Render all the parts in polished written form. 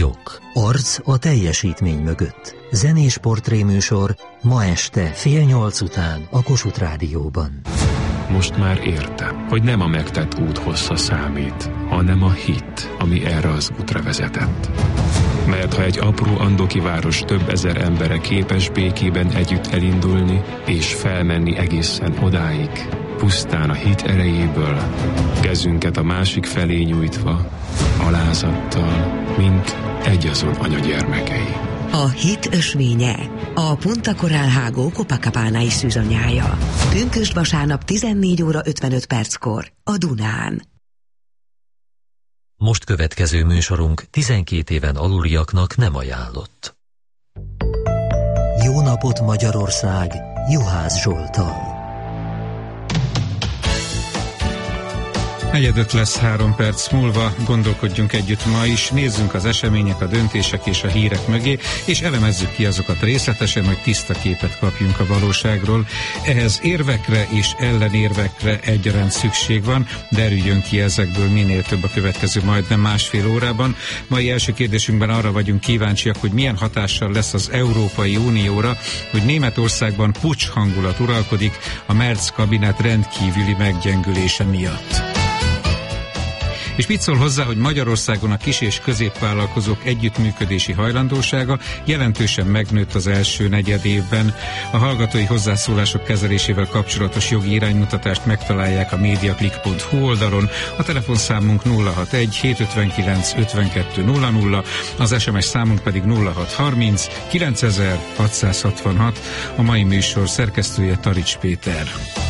Vagyok. Arc a teljesítmény mögött. Zenés portréműsor ma este 7:30 után a Kossuth Rádióban. Most már értem, hogy nem a megtett út hossza számít, hanem a hit, ami erre az útra vezetett. Mert ha egy apró andoki város több ezer embere képes békében együtt elindulni és felmenni egészen odáig, pusztán a hit erejéből, kezünket a másik felé nyújtva, alázattal, mint egyazon anyagyermekei. A hit ösvénye, a Punta Coral Hágó Copacabana-i szűzanyája. Pünkösd vasárnap 14:55 a Dunán. Most következő műsorunk 12 éven aluliaknak nem ajánlott. Jó napot Magyarország, Juhász Zsolttal. 4:05 lesz 3 perc múlva, gondolkodjunk együtt ma is, nézzünk az események, a döntések és a hírek mögé, és elemezzük ki azokat részletesen, hogy tiszta képet kapjunk a valóságról. Ehhez érvekre és ellenérvekre egyaránt szükség van, derüljön ki ezekből minél több a következő majdnem másfél órában. Mai első kérdésünkben arra vagyunk kíváncsiak, hogy milyen hatással lesz az Európai Unióra, hogy Németországban puccs hangulat uralkodik a Merz kabinet rendkívüli meggyengülése miatt. És mit szól hozzá, hogy Magyarországon a kis- és középvállalkozók együttműködési hajlandósága jelentősen megnőtt az első negyedévben. A hallgatói hozzászólások kezelésével kapcsolatos jogi iránymutatást megtalálják a mediaclick.hu oldalon. A telefonszámunk 061 759 52 00, az SMS számunk pedig 0630 9666. A mai műsor szerkesztője Tarics Péter.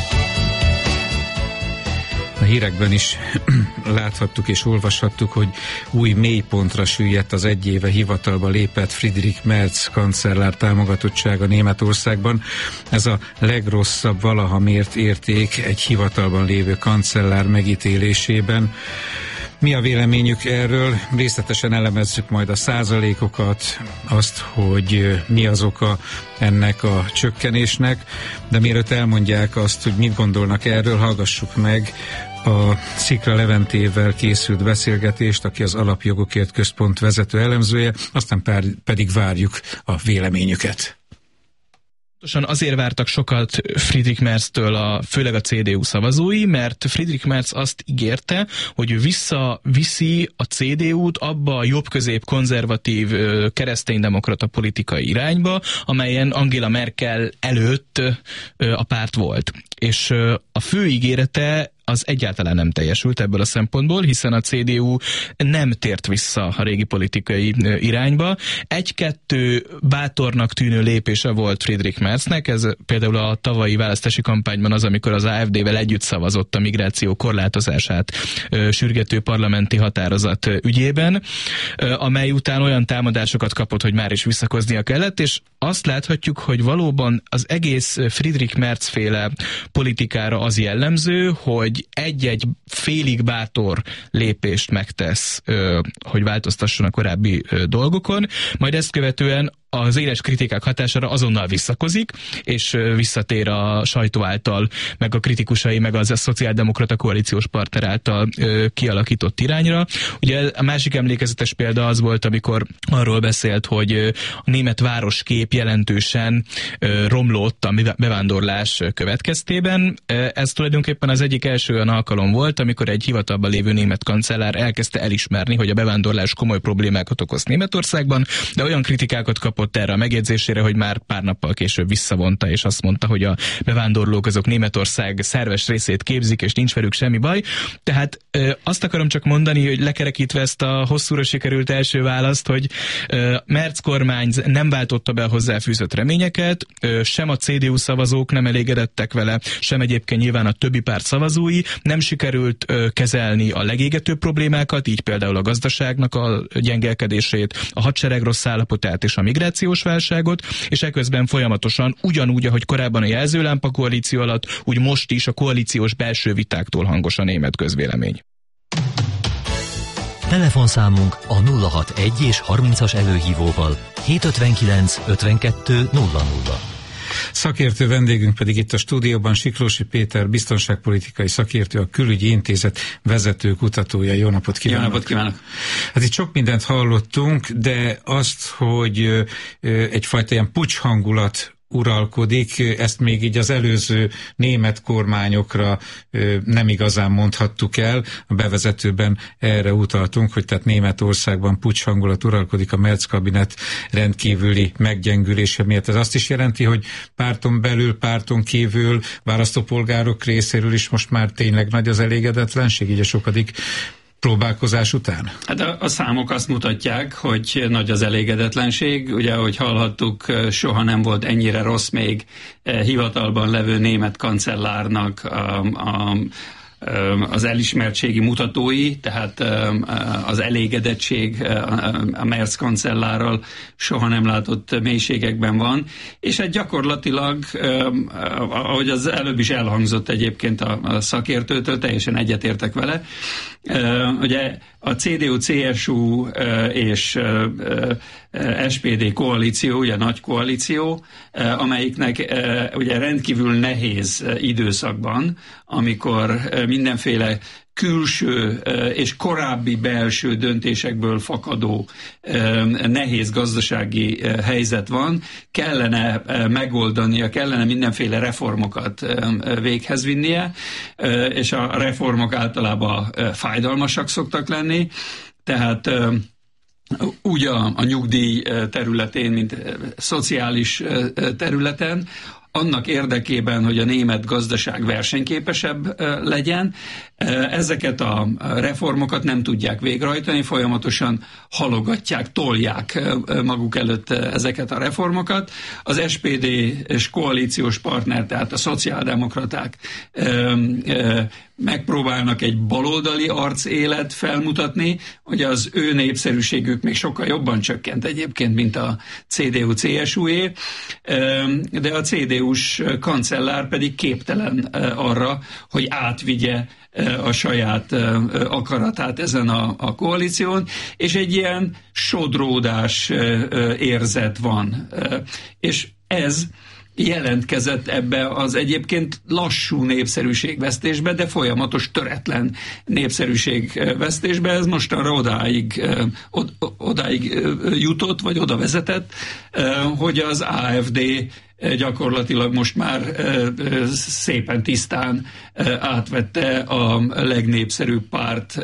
A hírekben is láthattuk és olvashattuk, hogy új mélypontra süllyedt az egy éve hivatalba lépett Friedrich Merz kancellár támogatottsága Németországban. Ez a legrosszabb valaha mért érték egy hivatalban lévő kancellár megítélésében. Mi a véleményük erről? Részletesen elemezzük majd a százalékokat, azt, hogy mi az oka ennek a csökkenésnek, de mielőtt elmondják azt, hogy mit gondolnak erről, hallgassuk meg a Szikra Leventével készült beszélgetést, aki az Alapjogokért Központ vezető elemzője, aztán pedig várjuk a véleményüket. Azért vártak sokat Friedrich Merztől főleg a CDU szavazói, mert Friedrich Merz azt ígérte, hogy ő visszaviszi a CDU-t abba a jobb-közép konzervatív kereszténydemokrata politikai irányba, amelyen Angela Merkel előtt a párt volt. És a fő ígérete az egyáltalán nem teljesült ebből a szempontból, hiszen a CDU nem tért vissza a régi politikai irányba. Egy-kettő bátornak tűnő lépése volt Friedrich Merznek, ez például a tavalyi választási kampányban az, amikor az AfD-vel együtt szavazott a migráció korlátozását sürgető parlamenti határozat ügyében, amely után olyan támadásokat kapott, hogy már is visszakoznia kellett, és azt láthatjuk, hogy valóban az egész Friedrich Merz féle politikára az jellemző, hogy egy-egy félig bátor lépést megtesz, hogy változtasson a korábbi dolgokon, majd ezt követően az éles kritikák hatására azonnal visszakozik, és visszatér a sajtó által, meg a kritikusai, meg az a szociáldemokrata koalíciós partner által kialakított irányra. Ugye a másik emlékezetes példa az volt, amikor arról beszélt, hogy a német városkép jelentősen romlott a bevándorlás következtében. Ez tulajdonképpen az egyik első olyan alkalom volt, amikor egy hivatalban lévő német kancellár elkezdte elismerni, hogy a bevándorlás komoly problémákat okoz Németországban, de olyan kritikákat kapott erre a megjegyzésére, hogy már pár nappal később visszavonta, és azt mondta, hogy a bevándorlók azok Németország szerves részét képzik, és nincs velük semmi baj. Tehát azt akarom csak mondani, hogy lekerekítve ezt a hosszúra sikerült első választ, hogy Merz kormány nem váltotta be a hozzáfűzött reményeket, sem a CDU szavazók nem elégedettek vele, sem egyébként nyilván a többi párt szavazói, nem sikerült kezelni a legégetőbb problémákat, így például a gazdaságnak a gyengelkedését, a hadsereg rossz állapotát és a migrációs válságot, és eközben folyamatosan ugyanúgy, ahogy korábban a jelzőlámpa koalíció alatt, úgy most is a koalíciós belső vitáktól hangos a német közvélemény. Telefonszámunk a 061 és 30-as előhívóval 759 52 00. Szakértő vendégünk pedig itt a stúdióban Siklósi Péter, biztonságpolitikai szakértő, a Külügyi Intézet vezető kutatója. Jó napot kívánok! Jó napot kívánok! Hát itt sok mindent hallottunk, de azt, hogy egyfajta ilyen puccs hangulat uralkodik, ezt még így az előző német kormányokra nem igazán mondhattuk el. A bevezetőben erre utaltunk, hogy tehát Németországban puccs hangulat uralkodik a Merz kabinet rendkívüli meggyengülése miatt. Ez azt is jelenti, hogy párton belül, párton kívül, választópolgárok részéről is most már tényleg nagy az elégedetlenség, így a sokadik próbálkozás után? Hát a számok azt mutatják, hogy nagy az elégedetlenség. Ugye, ahogy hallhattuk, soha nem volt ennyire rossz még hivatalban levő német kancellárnak az elismertségi mutatói, tehát az elégedettség a Merz kancellárral soha nem látott mélységekben van, és hát gyakorlatilag, ahogy az előbb is elhangzott egyébként a szakértőtől, teljesen egyetértek vele, ugye a CDU-CSU és SPD koalíció, ugye nagy koalíció, amelyiknek ugye rendkívül nehéz időszakban, amikor mindenféle külső és korábbi belső döntésekből fakadó nehéz gazdasági helyzet van, kellene megoldania, kellene mindenféle reformokat véghez vinnie, és a reformok általában fájdalmasak szoktak lenni, tehát úgy a nyugdíj területén, mint szociális területen, annak érdekében, hogy a német gazdaság versenyképesebb legyen. Ezeket a reformokat nem tudják végrehajtani, folyamatosan halogatják, tolják maguk előtt ezeket a reformokat. Az SPD és koalíciós partner, tehát a szociáldemokraták megpróbálnak egy baloldali arcélet felmutatni, hogy az ő népszerűségük még sokkal jobban csökkent egyébként, mint a CDU-CSU-é, de a CDU-s kancellár pedig képtelen arra, hogy átvigye a saját akaratát ezen a koalíción, és egy ilyen sodródás érzet van. És ez jelentkezett ebbe az egyébként lassú népszerűségvesztésbe, de folyamatos töretlen népszerűségvesztésbe. Ez mostanra odáig jutott, vagy oda vezetett, hogy az AfD gyakorlatilag most már szépen tisztán átvette a legnépszerűbb párt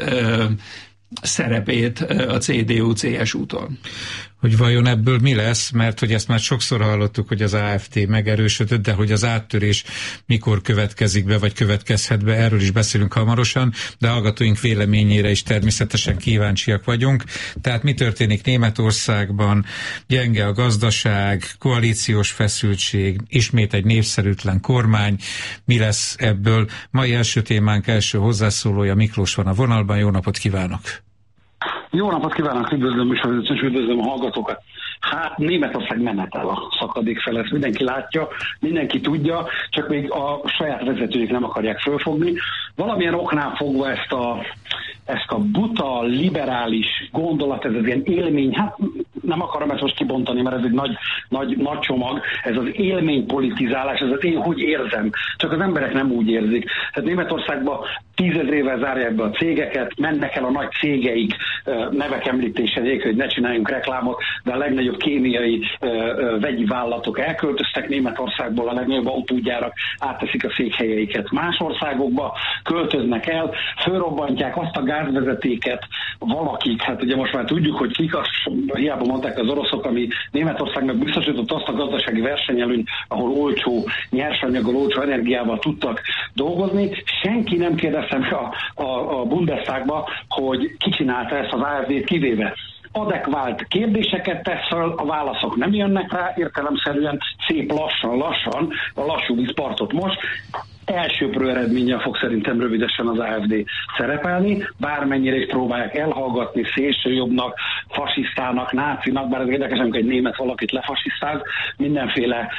szerepét a CDU-CSU-tól. Hogy vajon ebből mi lesz, mert hogy ezt már sokszor hallottuk, hogy az AfD megerősödött, de hogy az áttörés mikor következik be, vagy következhet be, erről is beszélünk hamarosan, de hallgatóink véleményére is természetesen kíváncsiak vagyunk. Tehát mi történik Németországban? Gyenge a gazdaság, koalíciós feszültség, ismét egy népszerűtlen kormány. Mi lesz ebből? Mai első témánk első hozzászólója Miklós van a vonalban. Jó napot kívánok! Jó napot kívánok, üdvözlöm és üdvözlöm a hallgatókat. Hát Németország menetel a szakadék fel, ezt mindenki látja, mindenki tudja, csak még a saját vezetőik nem akarják fölfogni. Valamilyen oknál fogva ezt a buta, liberális gondolat, ez az ilyen élmény, hát nem akarom ezt most kibontani, mert ez egy nagy csomag, ez az élménypolitizálás, ez az én hogy érzem, csak az emberek nem úgy érzik. Tehát Németországban 10 000 zárják be a cégeket, mennek el a nagy cégeik, nevek említése nélkül, hogy ne csináljunk reklámot, de a legnagyobb kémiai vegyi vállalatok elköltöztek Németországból, a legnagyobb autógyárak átteszik a székhelyeiket más országokba, költöznek el, fölrobbantják azt a gázvezetéket valakik, hát ugye most már tudjuk, hogy kik, hiába mondták az oroszok, ami Németországnak biztosított azt a gazdasági versenyelőnyt, ahol olcsó nyersanyaggal, olcsó energiával tudtak dolgozni. Senki nem kérdezte a Bundestagba, hogy ki csinálta ezt az AfD-t kivéve. Adekvált kérdéseket tesz fel, a válaszok nem jönnek rá, értelemszerűen szép lassan, a lassú vízpartot most. elsőprő eredménnyel fog szerintem rövidesen az AfD szerepelni, bármennyire is próbálják elhallgatni szélsőjobbnak, fasisztának, nácinak, bár ez érdekes, amikor egy német valakit lefasisztáz, mindenféle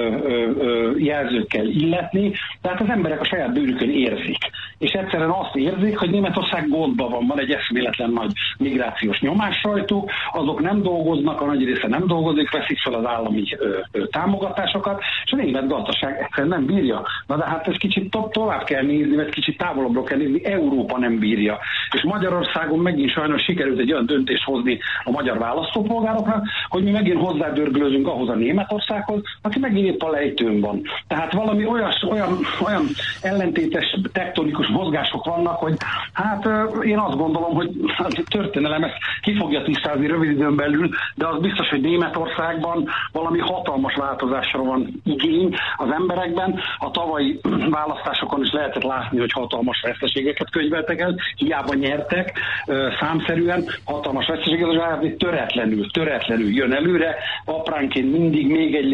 jelzőkkel illetni, tehát az emberek a saját bőrükön érzik. És egyszerűen azt érzik, hogy Németország gondban van egy eszméletlen nagy migrációs nyomás rajtuk, azok nem dolgoznak, a nagy része nem dolgozik, veszik fel az állami támogatásokat, és a német gazdaság egyszerűen nem bírja. Na de hát ez kicsit tovább kell nézni, vagy kicsit távolabbra kell nézni, Európa nem bírja. És Magyarországon megint sajnos sikerült egy olyan döntést hozni a magyar választópolgároknak, hogy mi megint hozzádörgölözünk ahhoz a Németországhoz, aki megint épp a lejtőn van. Tehát valami olyan ellentétes tektonikus mozgások vannak, hogy hát én azt gondolom, hogy a történelem ezt ki fogja tisztázni rövid időn belül, de az biztos, hogy Németországban valami hatalmas változásra van igény az emberekben. A tavalyi választásokon is lehetett látni, hogy hatalmas veszteségeket könyveltek el, hiába nyertek számszerűen, hatalmas veszteségeket, az AfD töretlenül jön előre, apránként mindig még egy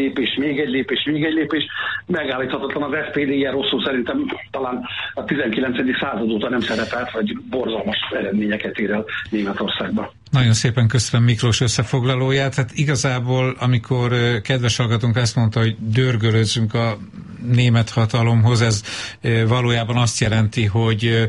lépés, megállíthatatlan az SPD, ilyen rosszul szerintem talán a 19. század óta nem szerepelt, vagy borzalmas eredményeket ér el Németországban. Nagyon szépen köszönöm Miklós összefoglalóját. Hát igazából, amikor kedves hallgatónk ezt mondta, hogy dörgölözzünk a német hatalomhoz, ez valójában azt jelenti, hogy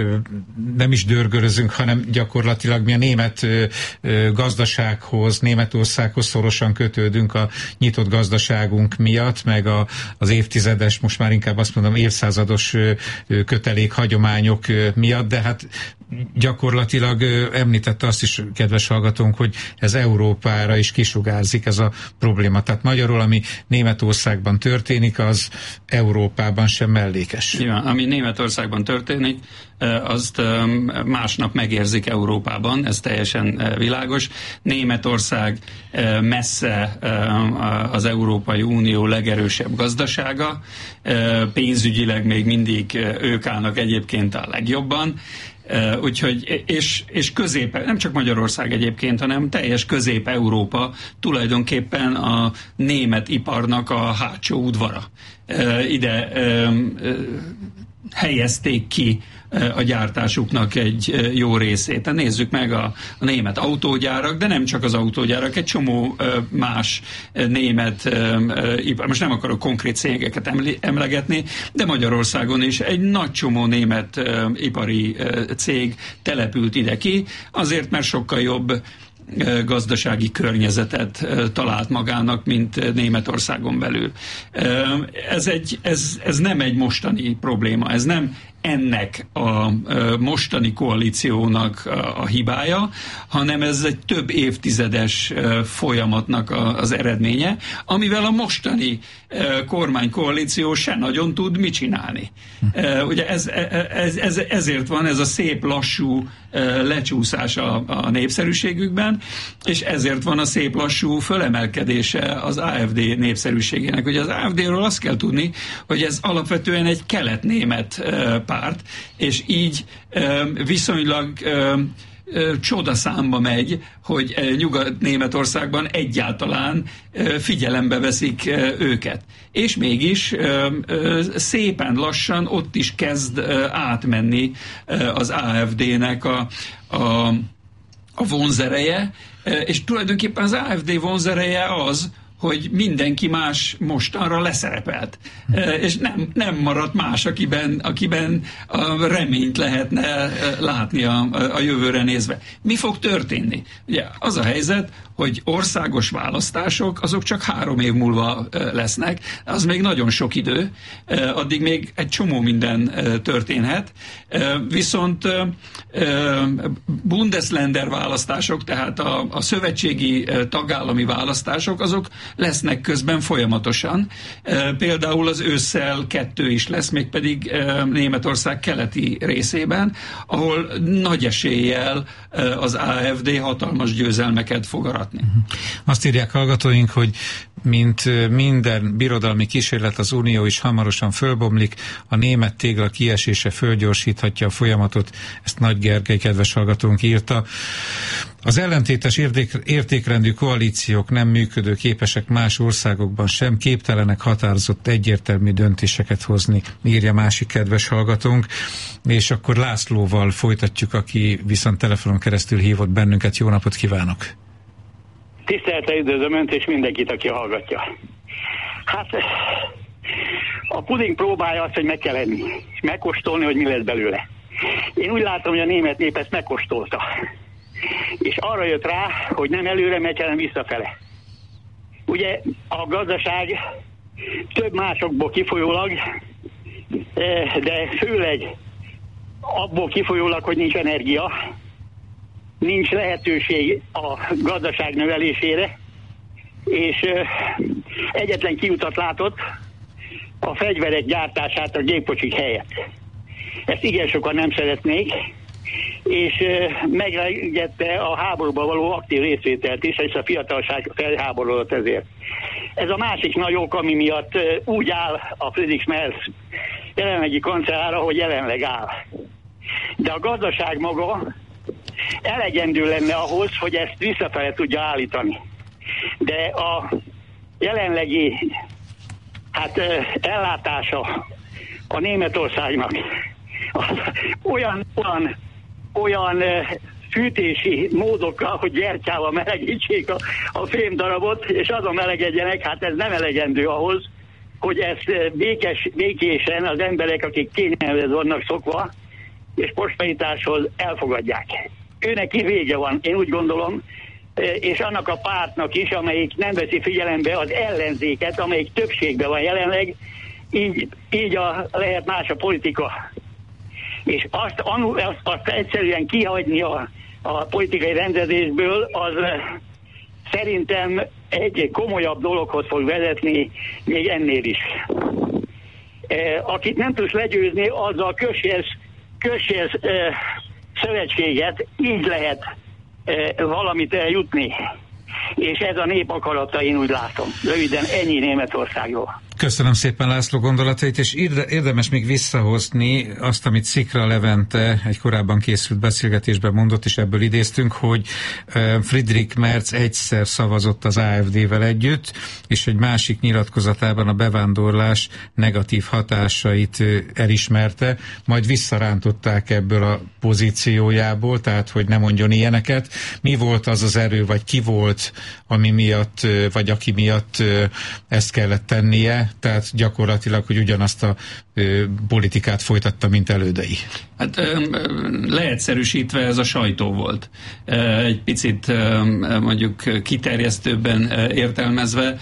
nem is dörgölözünk, hanem gyakorlatilag mi a német gazdasághoz, Németországhoz szorosan kötődünk a nyitott gazdaságunk miatt, meg az évtizedes, most már inkább azt mondom évszázados kötelék hagyományok miatt, de hát gyakorlatilag említette azt is, kedves hallgatónk, hogy ez Európára is kisugárzik ez a probléma. Tehát magyarul, ami Németországban történik, az Európában sem mellékes. Ja, ami Németországban történik, azt másnap megérzik Európában, ez teljesen világos. Németország messze az Európai Unió legerősebb gazdasága, pénzügyileg még mindig ők állnak egyébként a legjobban, úgyhogy, és nem csak Magyarország egyébként, hanem teljes Közép-Európa tulajdonképpen a német iparnak a hátsó udvara. Ide helyezték ki a gyártásuknak egy jó részét. Nézzük meg a német autógyárak, de nem csak az autógyárak, egy csomó más német ipar. Most nem akarok konkrét cégeket emlegetni, de Magyarországon is egy nagy csomó német ipari cég települt ide ki, azért, mert sokkal jobb gazdasági környezetet talált magának, mint Németországon belül. Ez nem egy mostani probléma, ez nem ennek a mostani koalíciónak a hibája, hanem ez egy több évtizedes folyamatnak az eredménye, amivel a mostani kormánykoalíció se nagyon tud mit csinálni. Ugye ezért van ez a szép lassú lecsúszás a népszerűségükben, és ezért van a szép lassú fölemelkedése az AfD népszerűségének. Ugye az AfD-ről azt kell tudni, hogy ez alapvetően egy kelet-német párt, és így viszonylag csodaszámba megy, hogy Nyugat-Németországban egyáltalán figyelembe veszik őket. És mégis szépen lassan ott is kezd átmenni az AfD-nek a vonzereje, és tulajdonképpen az AfD vonzereje az, hogy mindenki más mostanra leszerepelt. És nem maradt más, akiben a reményt lehetne látni a jövőre nézve. Mi fog történni? Ugye az a helyzet, hogy országos választások, azok csak 3 év múlva lesznek, az még nagyon sok idő, addig még egy csomó minden történhet, viszont Bundesländer választások, tehát a szövetségi tagállami választások, azok lesznek közben folyamatosan. Például az ősszel 2 is lesz, mégpedig Németország keleti részében, ahol nagy eséllyel az AfD hatalmas győzelmeket fog aratni. Azt írják hallgatóink, hogy mint minden birodalmi kísérlet, az Unió is hamarosan fölbomlik, a német tégla kiesése fölgyorsíthatja a folyamatot, ezt Nagy Gergely kedves hallgatónk írta. Az ellentétes értékrendű koalíciók nem működő képesek más országokban sem, képtelenek határozott egyértelmű döntéseket hozni, írja másik kedves hallgatónk. És akkor Lászlóval folytatjuk, aki viszont telefonon keresztül hívott bennünket. Jó napot kívánok! Tisztelettel üdvözlöm Önt és mindenkit, aki hallgatja. Hát a puding próbálja azt, hogy meg kell enni, és megkóstolni, hogy mi lesz belőle. Én úgy látom, hogy a német nép ezt megkóstolta. És arra jött rá, hogy nem előre megy, hanem visszafele. Ugye a gazdaság több másokból kifolyólag, de főleg abból kifolyólag, hogy nincs energia, nincs lehetőség a gazdaság növelésére, és egyetlen kiutat látott, a fegyverek gyártását a gépkocsik helyett. Ezt igen sokan nem szeretnék, és meglegette a háborúban való aktív részvételt is, és a fiatalság felháborodott ezért. Ez a másik nagy ok, ami miatt úgy áll a Friedrich Merz jelenlegi kancellára, hogy jelenleg áll. De a gazdaság maga elegendő lenne ahhoz, hogy ezt visszafele tudja állítani. De a jelenlegi ellátása a Németországnak olyan fűtési módokkal, hogy gyertyával melegítsék a fémdarabot, és azon melegedjenek, hát ez nem elegendő ahhoz, hogy ezt békésen az emberek, akik kényelmez vannak szokva, és prosperitáshoz elfogadják. Őnek vége van, én úgy gondolom, és annak a pártnak is, amelyik nem veszi figyelembe az ellenzéket, amelyik többségben van jelenleg, így lehet más a politika. És azt egyszerűen kihagyni a politikai rendezésből, az szerintem egy komolyabb dologhoz fog vezetni, még ennél is. Akit nem tudsz legyőzni, az a közséz szövetséget, így lehet valamit eljutni. És ez a nép akarata, én úgy látom. Röviden ennyi Németországról. Köszönöm szépen László gondolatait, és érdemes még visszahozni azt, amit Szikra Levente egy korábban készült beszélgetésben mondott, és ebből idéztünk, hogy Friedrich Merz egyszer szavazott az AfD-vel együtt, és egy másik nyilatkozatában a bevándorlás negatív hatásait elismerte, majd visszarántották ebből a pozíciójából, tehát hogy ne mondjon ilyeneket. Mi volt az az erő, vagy ki volt, ami miatt, vagy aki miatt ezt kellett tennie? Tehát gyakorlatilag, hogy ugyanazt a politikát folytatta, mint elődei. Hát leegyszerűsiti ez a sajtó volt. Egy picit mondjuk kiterjesztőbben értelmezve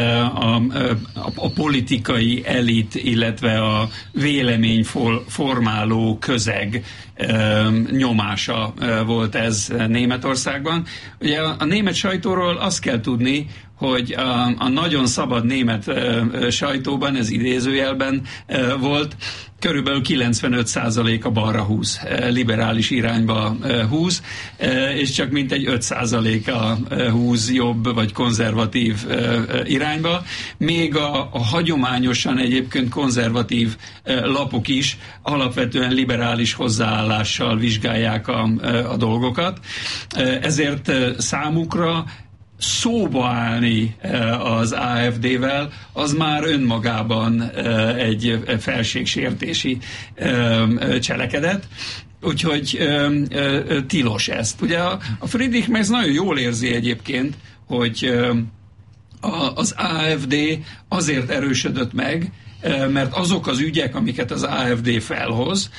a politikai elit, illetve a véleményformáló közeg nyomása volt ez Németországban. Ugye a német sajtóról azt kell tudni, hogy a nagyon szabad német sajtóban, ez idézőjelben volt, körülbelül 95% a balra húz, liberális irányba húz, és csak mintegy 5% húz jobb vagy konzervatív irányba. Még a hagyományosan egyébként konzervatív lapok is alapvetően liberális hozzáállással vizsgálják a dolgokat. Ezért számukra szóba állni az AfD-vel, az már önmagában egy felségsértési cselekedet, úgyhogy tilos ezt. Ugye a Friedrich Merz nagyon jól érzi egyébként, hogy az AfD azért erősödött meg, mert azok az ügyek, amiket az AfD felhoz,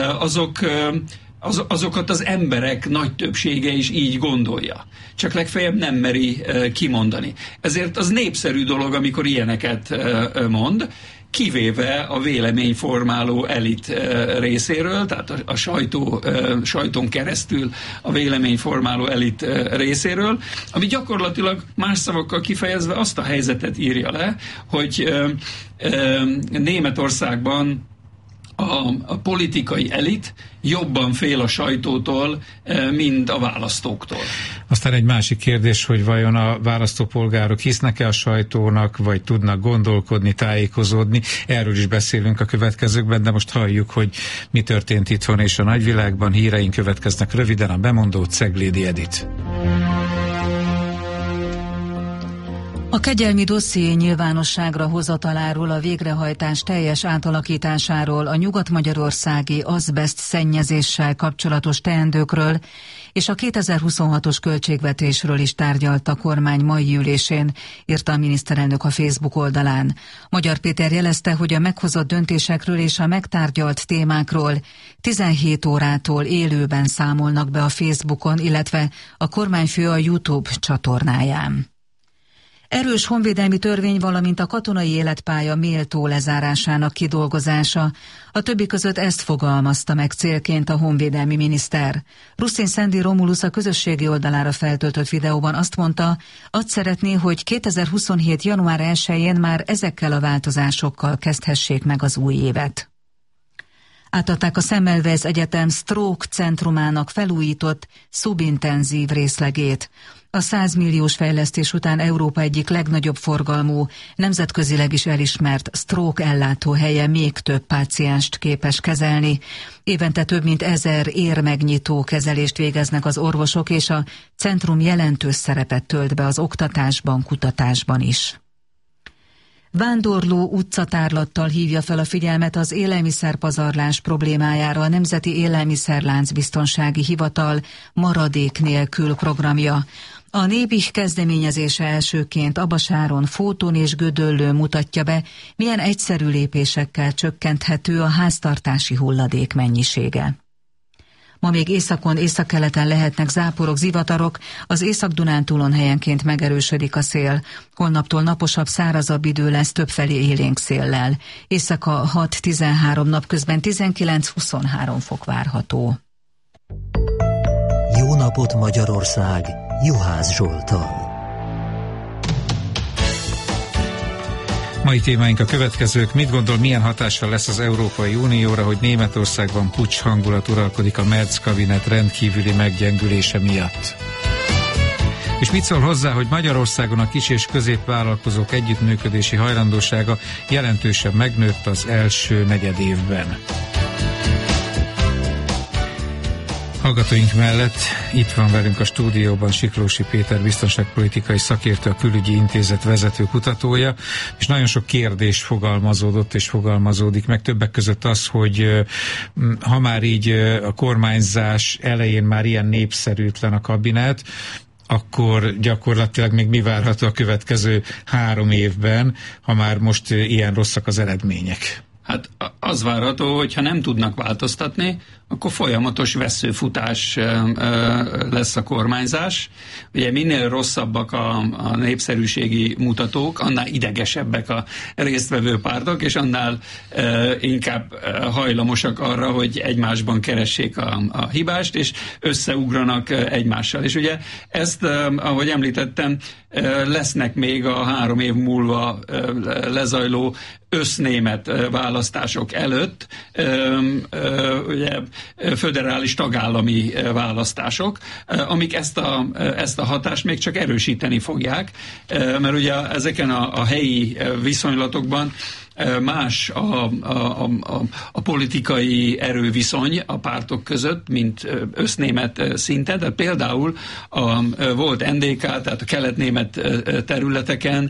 azokat az emberek nagy többsége is így gondolja. Csak legfeljebb nem meri kimondani. Ezért az népszerű dolog, amikor ilyeneket mond, kivéve a véleményformáló elit részéről, tehát a sajtón keresztül a véleményformáló elit részéről, ami gyakorlatilag más szavakkal kifejezve azt a helyzetet írja le, hogy Németországban a politikai elit jobban fél a sajtótól, mint a választóktól. Aztán egy másik kérdés, hogy vajon a választópolgárok hisznek-e a sajtónak, vagy tudnak gondolkodni, tájékozódni. Erről is beszélünk a következőkben, de most halljuk, hogy mi történt itthon és a nagyvilágban. Híreink következnek röviden, a bemondó Ceglédi Edit. A kegyelmi dosszié nyilvánosságra hozataláról, a végrehajtás teljes átalakításáról, a nyugat-magyarországi azbeszt szennyezéssel kapcsolatos teendőkről és a 2026-os költségvetésről is tárgyalt a kormány mai ülésén, írta a miniszterelnök a Facebook oldalán. Magyar Péter jelezte, hogy a meghozott döntésekről és a megtárgyalt témákról 17 órától élőben számolnak be a Facebookon, illetve a kormányfő a YouTube csatornáján. Erős honvédelmi törvény, valamint a katonai életpálya méltó lezárásának kidolgozása. A többi között ezt fogalmazta meg célként a honvédelmi miniszter. Ruszin Szendi Romulusz a közösségi oldalára feltöltött videóban azt mondta, azt szeretné, hogy 2027. január 1-én már ezekkel a változásokkal kezdhessék meg az új évet. Átadták a Semmelweis Egyetem Stroke centrumának felújított, szubintenzív részlegét. A 100 milliós fejlesztés után Európa egyik legnagyobb forgalmú, nemzetközileg is elismert stroke ellátóhelye még több pácienst képes kezelni. Évente több mint 1000 érmegnyitó kezelést végeznek az orvosok, és a centrum jelentős szerepet tölt be az oktatásban, kutatásban is. Vándorló utcatárlattal hívja fel a figyelmet az élelmiszerpazarlás problémájára a Nemzeti Élelmiszerlánc Biztonsági Hivatal maradék nélkül programja. A Nébih kezdeményezése elsőként Abasáron, Fóton és Gödöllőn mutatja be, milyen egyszerű lépésekkel csökkenthető a háztartási hulladék mennyisége. Ma még északon, északkeleten lehetnek záporok, zivatarok, az Észak-Dunántúlon helyenként megerősödik a szél. Holnaptól naposabb, szárazabb idő lesz, többfelé élénk széllel. Éjszaka 6-13, napközben 19-23 fok várható. Jó napot Magyarország! Juhász Zsolttal. Mai témáink a következők. Mit gondol, milyen hatással lesz az Európai Unióra, hogy Németországban puccs hangulat uralkodik a Merz kabinet rendkívüli meggyengülése miatt? És mit szól hozzá, hogy Magyarországon a kis- és középvállalkozók együttműködési hajlandósága jelentősen megnőtt az első negyedévben? Hallgatóink mellett itt van velünk a stúdióban Siklósi Péter biztonságpolitikai szakértő, a Külügyi Intézet vezető kutatója, és nagyon sok kérdés fogalmazódott és fogalmazódik meg, többek között az, hogy ha már így a kormányzás elején már ilyen népszerűtlen a kabinet, akkor gyakorlatilag még mi várható a következő 3 évben, ha már most ilyen rosszak az eredmények? Hát az várható, hogy ha nem tudnak változtatni, akkor folyamatos vesszőfutás lesz a kormányzás. Ugye minél rosszabbak a népszerűségi mutatók, annál idegesebbek a résztvevő pártok, és annál inkább hajlamosak arra, hogy egymásban keressék a hibást, és összeugranak egymással. És ugye ezt, ahogy említettem, lesznek még a 3 év múlva lezajló össznémet választások előtt, ugye föderális tagállami választások, amik ezt a hatást még csak erősíteni fogják, mert ugye ezeken a helyi viszonylatokban más a politikai erőviszony a pártok között, mint össznémet szinten. Tehát például volt NDK, tehát a keletnémet területeken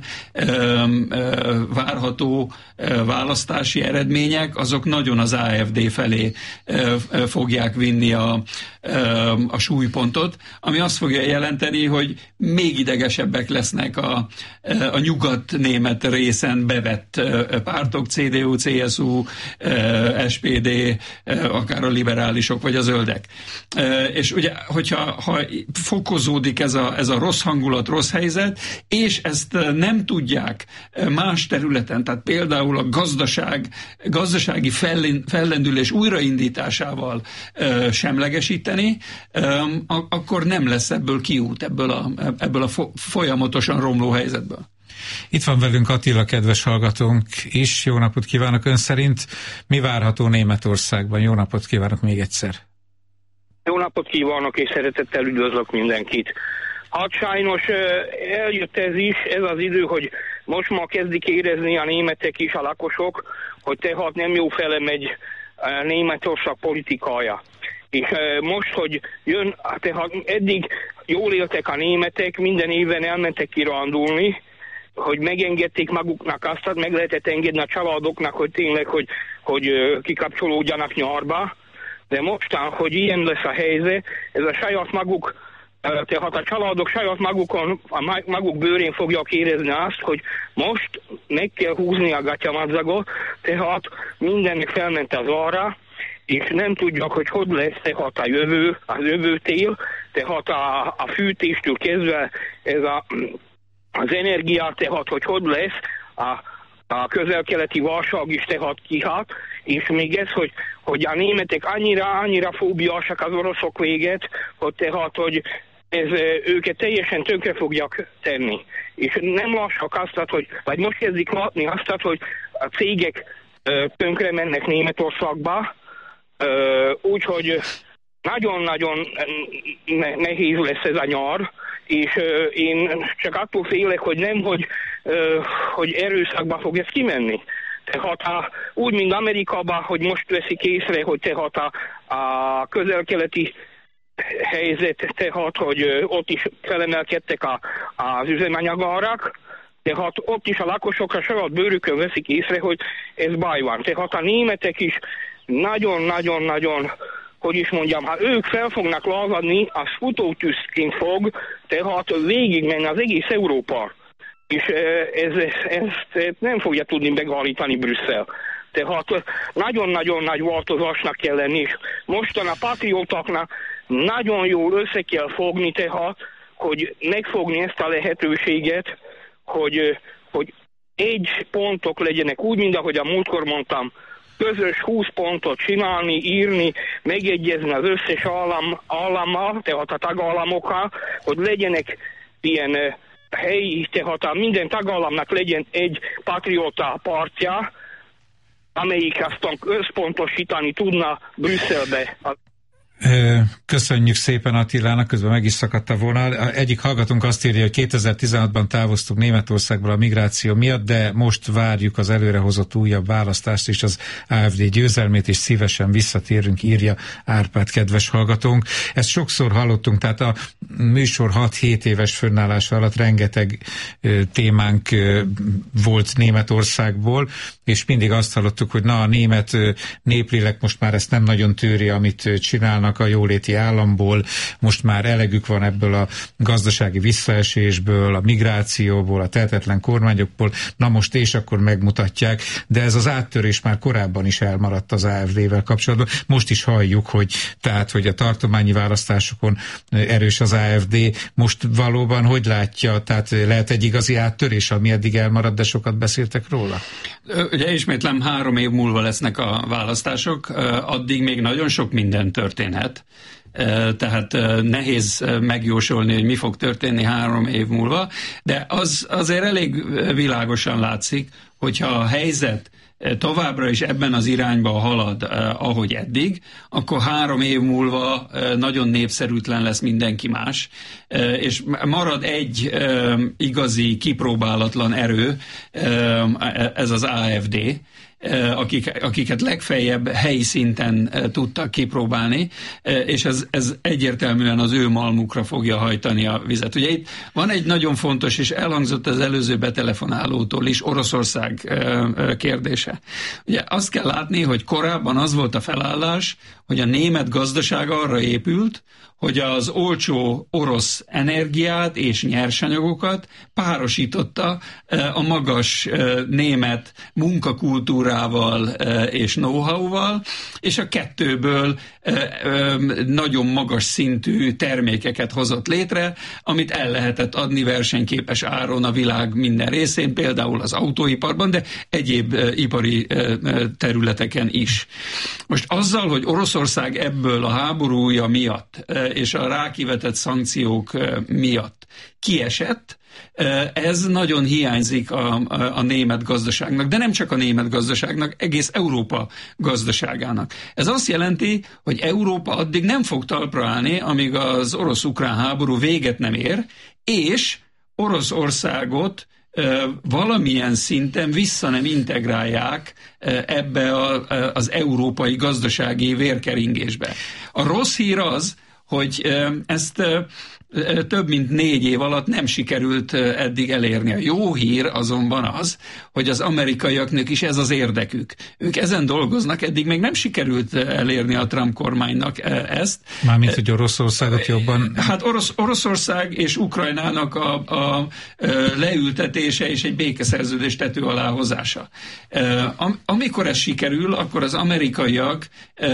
várható választási eredmények, azok nagyon az AfD felé fogják vinni a súlypontot, ami azt fogja jelenteni, hogy még idegesebbek lesznek a nyugat-német részen bevett pártok, CDU, CSU, SPD, akár a liberálisok, vagy a zöldek. És ugye, hogyha fokozódik ez a rossz hangulat, rossz helyzet, és ezt nem tudják más területen, tehát például a gazdasági fellendülés újraindításával semlegesíteni, akkor nem lesz ebből kiút, ebből a folyamatosan romló helyzetből. Itt van velünk Attila, kedves hallgatónk is. Jó napot kívánok! Ön szerint mi várható Németországban? Jó napot kívánok még egyszer! Jó napot kívánok, és szeretettel üdvözlök mindenkit! Hát sajnos eljött ez az idő, hogy most ma kezdik érezni a németek is, a lakosok, hogy tehát nem jó fele megy Németország politikája. És most, hogy jön, tehát eddig jól éltek a németek, minden évben elmentek kirándulni, hogy megengedték maguknak azt, meg lehetett engedni a családoknak, hogy tényleg, hogy kikapcsolódjanak nyarba, de mostan, hogy ilyen lesz a helyzet, ez a saját maguk, tehát a családok saját maguk bőrén fogják érezni azt, hogy most meg kell húzni a gatyamadzagot, tehát mindennek felment az arra, és nem tudják, hogy lesz tehát az jövő tél, tehát a fűtéstől kezdve ez az energia, tehát hogy lesz, a közel-keleti válság is tehát kihat, és még ez, hogy a németek annyira fóbiásak az oroszok véget, hogy tehát, hogy ez őket teljesen tönkre fogják tenni. És nem lassak azt, vagy most kezdik látni azt, hogy a cégek tönkre mennek Németországba, úgyhogy nagyon-nagyon nehéz lesz ez a nyár, és én csak attól félek, hogy nem, hogy erőszakba fog ez kimenni. Tehát úgy, mint Amerikában, hogy most veszik észre, hogy tehát a közel-keleti helyzet, tehát, hogy ott is felemelkedtek az üzemanyagárak, tehát ott is a lakosok a saját bőrükön veszik észre, hogy ez baj van. Tehát a németek is nagyon-nagyon-nagyon, hogy is mondjam, ha ők fel fognak lázadni, az futótűzként fog, tehát végigmenni az egész Európa. És ezt nem fogja tudni megállítani Brüsszel. Tehát nagyon-nagyon nagy változásnak kell lenni, és mostan a patriótaknak nagyon jól össze kell fogni, tehát, hogy megfogni ezt a lehetőséget, hogy egy pontok legyenek, úgy, mint ahogy a múltkor mondtam, közös 20 pontot csinálni, írni, megegyezni az összes állammal, tehát a tagállamokkal, hogy legyenek ilyen helyi, tehát minden tagállamnak legyen egy patrióta pártja, amelyik aztán összpontosítani tudna Brüsszelbe. Köszönjük szépen Attilának, közben meg is szakadt a vonal. Egyik hallgatónk azt írja, hogy 2016-ban távoztunk Németországból a migráció miatt, de most várjuk az előrehozott újabb választást és az AfD győzelmét, és szívesen visszatérünk, írja Árpád, kedves hallgatónk. Ezt sokszor hallottunk, tehát a műsor 6-7 éves fönnállása alatt rengeteg témánk volt Németországból, és mindig azt hallottuk, hogy na, a német néplélek most már ezt nem nagyon tűri, amit csinálnak a jóléti államból, most már elegük van ebből a gazdasági visszaesésből, a migrációból, a tehetetlen kormányokból, na most és akkor megmutatják, de ez az áttörés már korábban is elmaradt az AfD-vel kapcsolatban. Most is halljuk, hogy a tartományi választásokon erős az AfD. Most valóban hogy látja, tehát lehet egy igazi áttörés, ami eddig elmaradt, de sokat beszéltek róla? Ugye ismétlem, 3 év múlva lesznek a választások, addig még nagyon sok minden történhet, tehát nehéz megjósolni, hogy mi fog történni 3 év múlva, de az azért elég világosan látszik, hogyha a helyzet továbbra is ebben az irányba halad, ahogy eddig, akkor 3 év múlva nagyon népszerűtlen lesz mindenki más, és marad egy igazi, kipróbálatlan erő, ez az AfD, akiket legfeljebb helyi szinten tudtak kipróbálni, és ez egyértelműen az ő malmukra fogja hajtani a vizet. Ugye itt van egy nagyon fontos, és elhangzott az előző betelefonálótól is, Oroszország kérdése. Ugye azt kell látni, hogy korábban az volt a felállás, hogy a német gazdaság arra épült, hogy az olcsó orosz energiát és nyersanyagokat párosította a magas német munkakultúrával és know-how-val, és a kettőből nagyon magas szintű termékeket hozott létre, amit el lehetett adni versenyképes áron a világ minden részén, például az autóiparban, de egyéb ipari területeken is. Most azzal, hogy Oroszország ebből a háborúja miatt és a rákivetett szankciók miatt kiesett, ez nagyon hiányzik a német gazdaságnak, de nem csak a német gazdaságnak, egész Európa gazdaságának. Ez azt jelenti, hogy Európa addig nem fog talpra állni, amíg az orosz-ukrán háború véget nem ér, és Oroszországot valamilyen szinten vissza nem integrálják ebbe az európai gazdasági vérkeringésbe. A rossz hír az, hogy ezt több mint 4 év alatt nem sikerült eddig elérni. A jó hír azonban az, hogy az amerikaiaknak is ez az érdekük. Ők ezen dolgoznak, eddig még nem sikerült elérni a Trump kormánynak ezt. Mármint, hogy Oroszországot jobban... Hát Oroszország és Ukrajnának a leültetése és egy békeszerződés tető alá hozása. Amikor ez sikerül, akkor az amerikaiak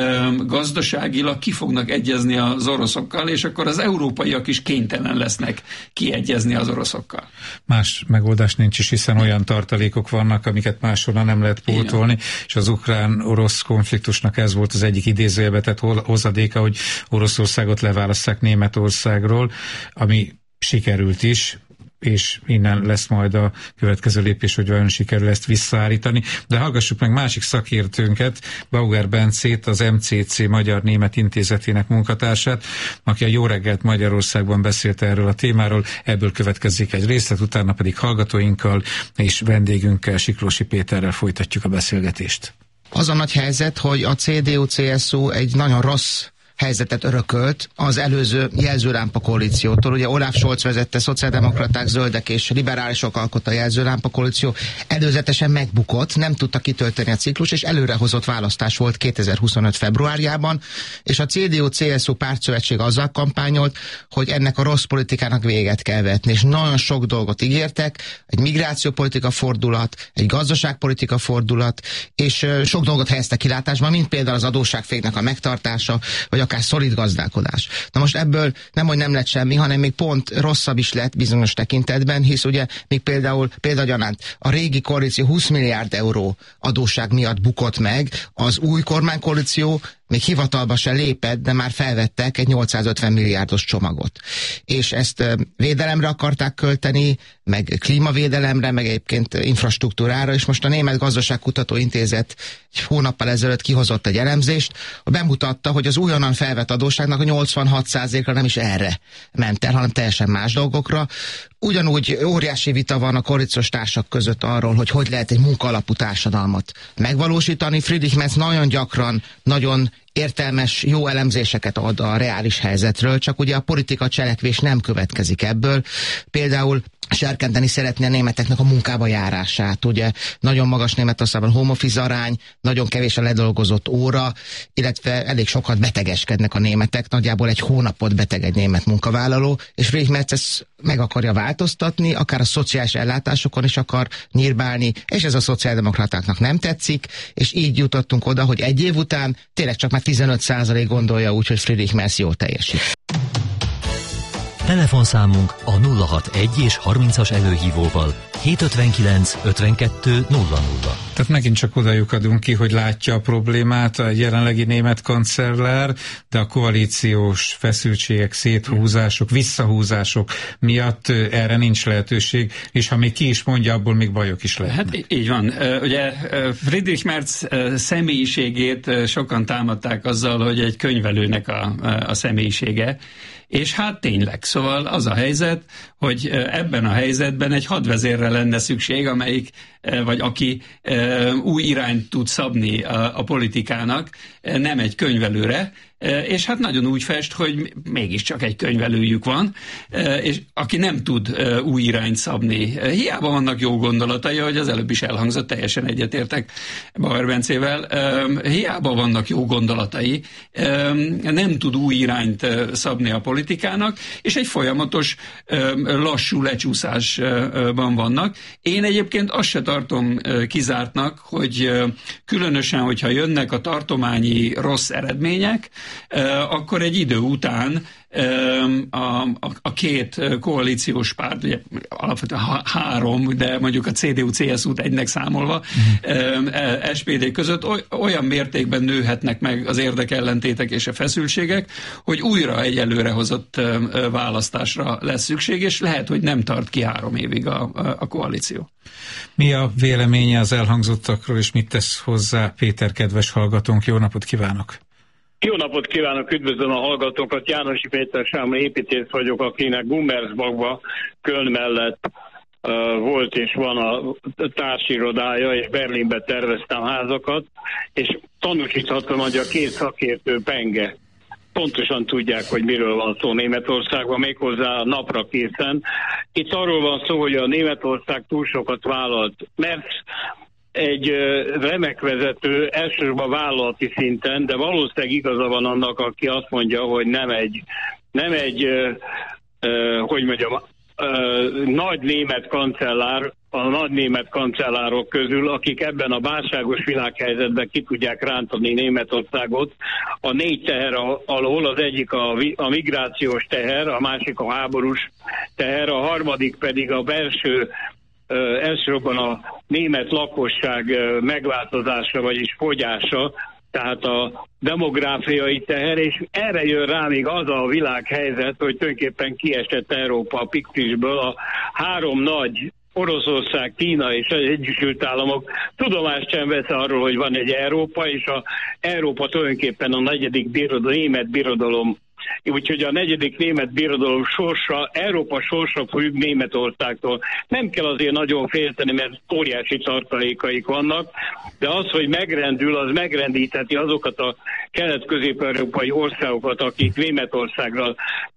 gazdaságilag ki fognak egyezni az oroszokkal, és akkor az európaiak is kénytelen lesznek kiegyezni az oroszokkal. Más megoldás nincs is, hiszen olyan tartalékok vannak, amiket máshonnan nem lehet pótolni, és az ukrán-orosz konfliktusnak ez volt az egyik idézőjelbe tett hozadéka, hogy Oroszországot leválasszák Németországról, ami sikerült is, és innen lesz majd a következő lépés, hogy vajon sikerül ezt visszaállítani. De hallgassuk meg másik szakértőnket, Bauer Bencét, az MCC Magyar-Német Intézetének munkatársát, aki a Jó reggelt Magyarországban beszélt erről a témáról. Ebből következik egy részlet, utána pedig hallgatóinkkal és vendégünkkel, Siklósi Péterrel folytatjuk a beszélgetést. Az a nagy helyzet, hogy a CDU-CSU egy nagyon rossz helyzetet örökölt az előző jelzőlámpa koalíciótól. Ugye Olaf Scholz vezette, szociáldemokraták, zöldek és liberálisok alkotta a jelzőlámpa koalíció, előzetesen megbukott, nem tudta kitölteni a ciklus, és előrehozott választás volt 2025 februárjában, és a CDU-CSU pártszövetség azzal kampányolt, hogy ennek a rossz politikának véget kell vetni, és nagyon sok dolgot ígértek, egy migrációpolitika fordulat, egy gazdaságpolitika fordulat, és sok dolgot helyeztek kilátásba, mint például az adósságféknek a megtartása, vagy akár szolid gazdálkodás. Na most ebből nemhogy nem lett semmi, hanem még pont rosszabb is lett bizonyos tekintetben, hisz ugye még példagyanánt a régi koalíció 20 milliárd euró adósság miatt bukott meg, az új kormánykoalíció még hivatalba se lépett, de már felvettek egy 850 milliárdos csomagot. És ezt védelemre akarták költeni, meg klímavédelemre, meg egyébként infrastruktúrára, és most a Német Gazdaságkutató Intézet egy hónappal ezelőtt kihozott egy elemzést, bemutatta, hogy az újonnan felvett adósságnak a 86%-ra nem is erre ment el, hanem teljesen más dolgokra. Ugyanúgy óriási vita van a koalíciós társak között arról, hogy hogy lehet egy munkaalapú társadalmat megvalósítani. Friedrich Merz nagyon gyakran, nagyon értelmes, jó elemzéseket ad a reális helyzetről, csak ugye a politika cselekvés nem következik ebből. Például serkenteni szeretné a németeknek a munkába járását. Ugye nagyon magas Németországban home office arány, nagyon kevés a ledolgozott óra, illetve elég sokat betegeskednek a németek, nagyjából egy hónapot beteg egy német munkavállaló, és Friedrich Merz ezt meg akarja változtatni, akár a szociális ellátásokon is akar nyírbálni, és ez a szociáldemokratáknak nem tetszik, és így jutottunk oda, hogy egy év után tényleg csak már 15% gondolja úgy, hogy Friedrich Merz jól teljesít. Telefonszámunk a 061 és 30-as előhívóval 759 52 00. Tehát megint csak oda lyukadunk ki, hogy látja a problémát a jelenlegi német kancellár, de a koalíciós feszültségek, széthúzások, visszahúzások miatt erre nincs lehetőség, és ha még ki is mondja, abból még bajok is lehetnek. Hát így van. Ugye Friedrich Merz személyiségét sokan támadták azzal, hogy egy könyvelőnek a személyisége, és hát tényleg, szóval az a helyzet, hogy ebben a helyzetben egy hadvezérre lenne szükség, amelyik, vagy aki új irányt tud szabni a politikának, nem egy könyvelőre, és hát nagyon úgy fest, hogy mégiscsak egy könyvelőjük van, és aki nem tud új irányt szabni. Hiába vannak jó gondolatai, ahogy az előbb is elhangzott, teljesen egyetértek Bauer Bencével, hiába vannak jó gondolatai, nem tud új irányt szabni a politikának, és egy folyamatos lassú lecsúszásban vannak. Én egyébként azt se tartom kizártnak, hogy különösen, hogyha jönnek a tartományi rossz eredmények, akkor egy idő után a két koalíciós párt, ugye alapvetően 3, de mondjuk a CDU-CSU-t egynek számolva, SPD között olyan mértékben nőhetnek meg az érdekellentétek és a feszültségek, hogy újra egy előrehozott választásra lesz szükség, és lehet, hogy nem tart ki 3 évig a koalíció. Mi a véleménye az elhangzottakról, és mit tesz hozzá Péter, kedves hallgatónk? Jó napot kívánok! Jó napot kívánok, üdvözlöm a hallgatókat. Jánosi Péter Sámon építész vagyok, akinek Gummersbachban, Köln mellett volt és van a társirodája, és Berlinbe terveztem házakat, és tanúsíthatom, hogy a két szakértő penge pontosan tudják, hogy miről van szó Németországban, méghozzá napra készen. Itt arról van szó, hogy a Németország túl sokat vállalt, mert egy remek vezető, elsősorban vállalati szinten, de valószínűleg igaza van annak, aki azt mondja, hogy nem egy nagy német kancellár, a nagy német kancellárok közül, akik ebben a válságos világhelyzetben ki tudják rántani Németországot a 4 teher alól, az egyik a migrációs teher, a másik a háborús teher, a harmadik pedig a belső, elsősorban a német lakosság megváltozása, vagyis fogyása, tehát a demográfiai teher, és erre jön rá még az a világhelyzet, hogy tulajdonképpen kiesett Európa a Pixisből, a 3 nagy, Oroszország, Kína és az Egyesült Államok tudomást sem vesz arról, hogy van egy Európa, és a Európa tulajdonképpen a 4. német birodalom. Úgyhogy a 4. német birodalom sorsa, Európa sorsa függ Németországtól. Nem kell azért nagyon félteni, mert óriási tartalékaik vannak, de az, hogy megrendül, az megrendítheti azokat a kelet-közép-európai országokat, akik Németországra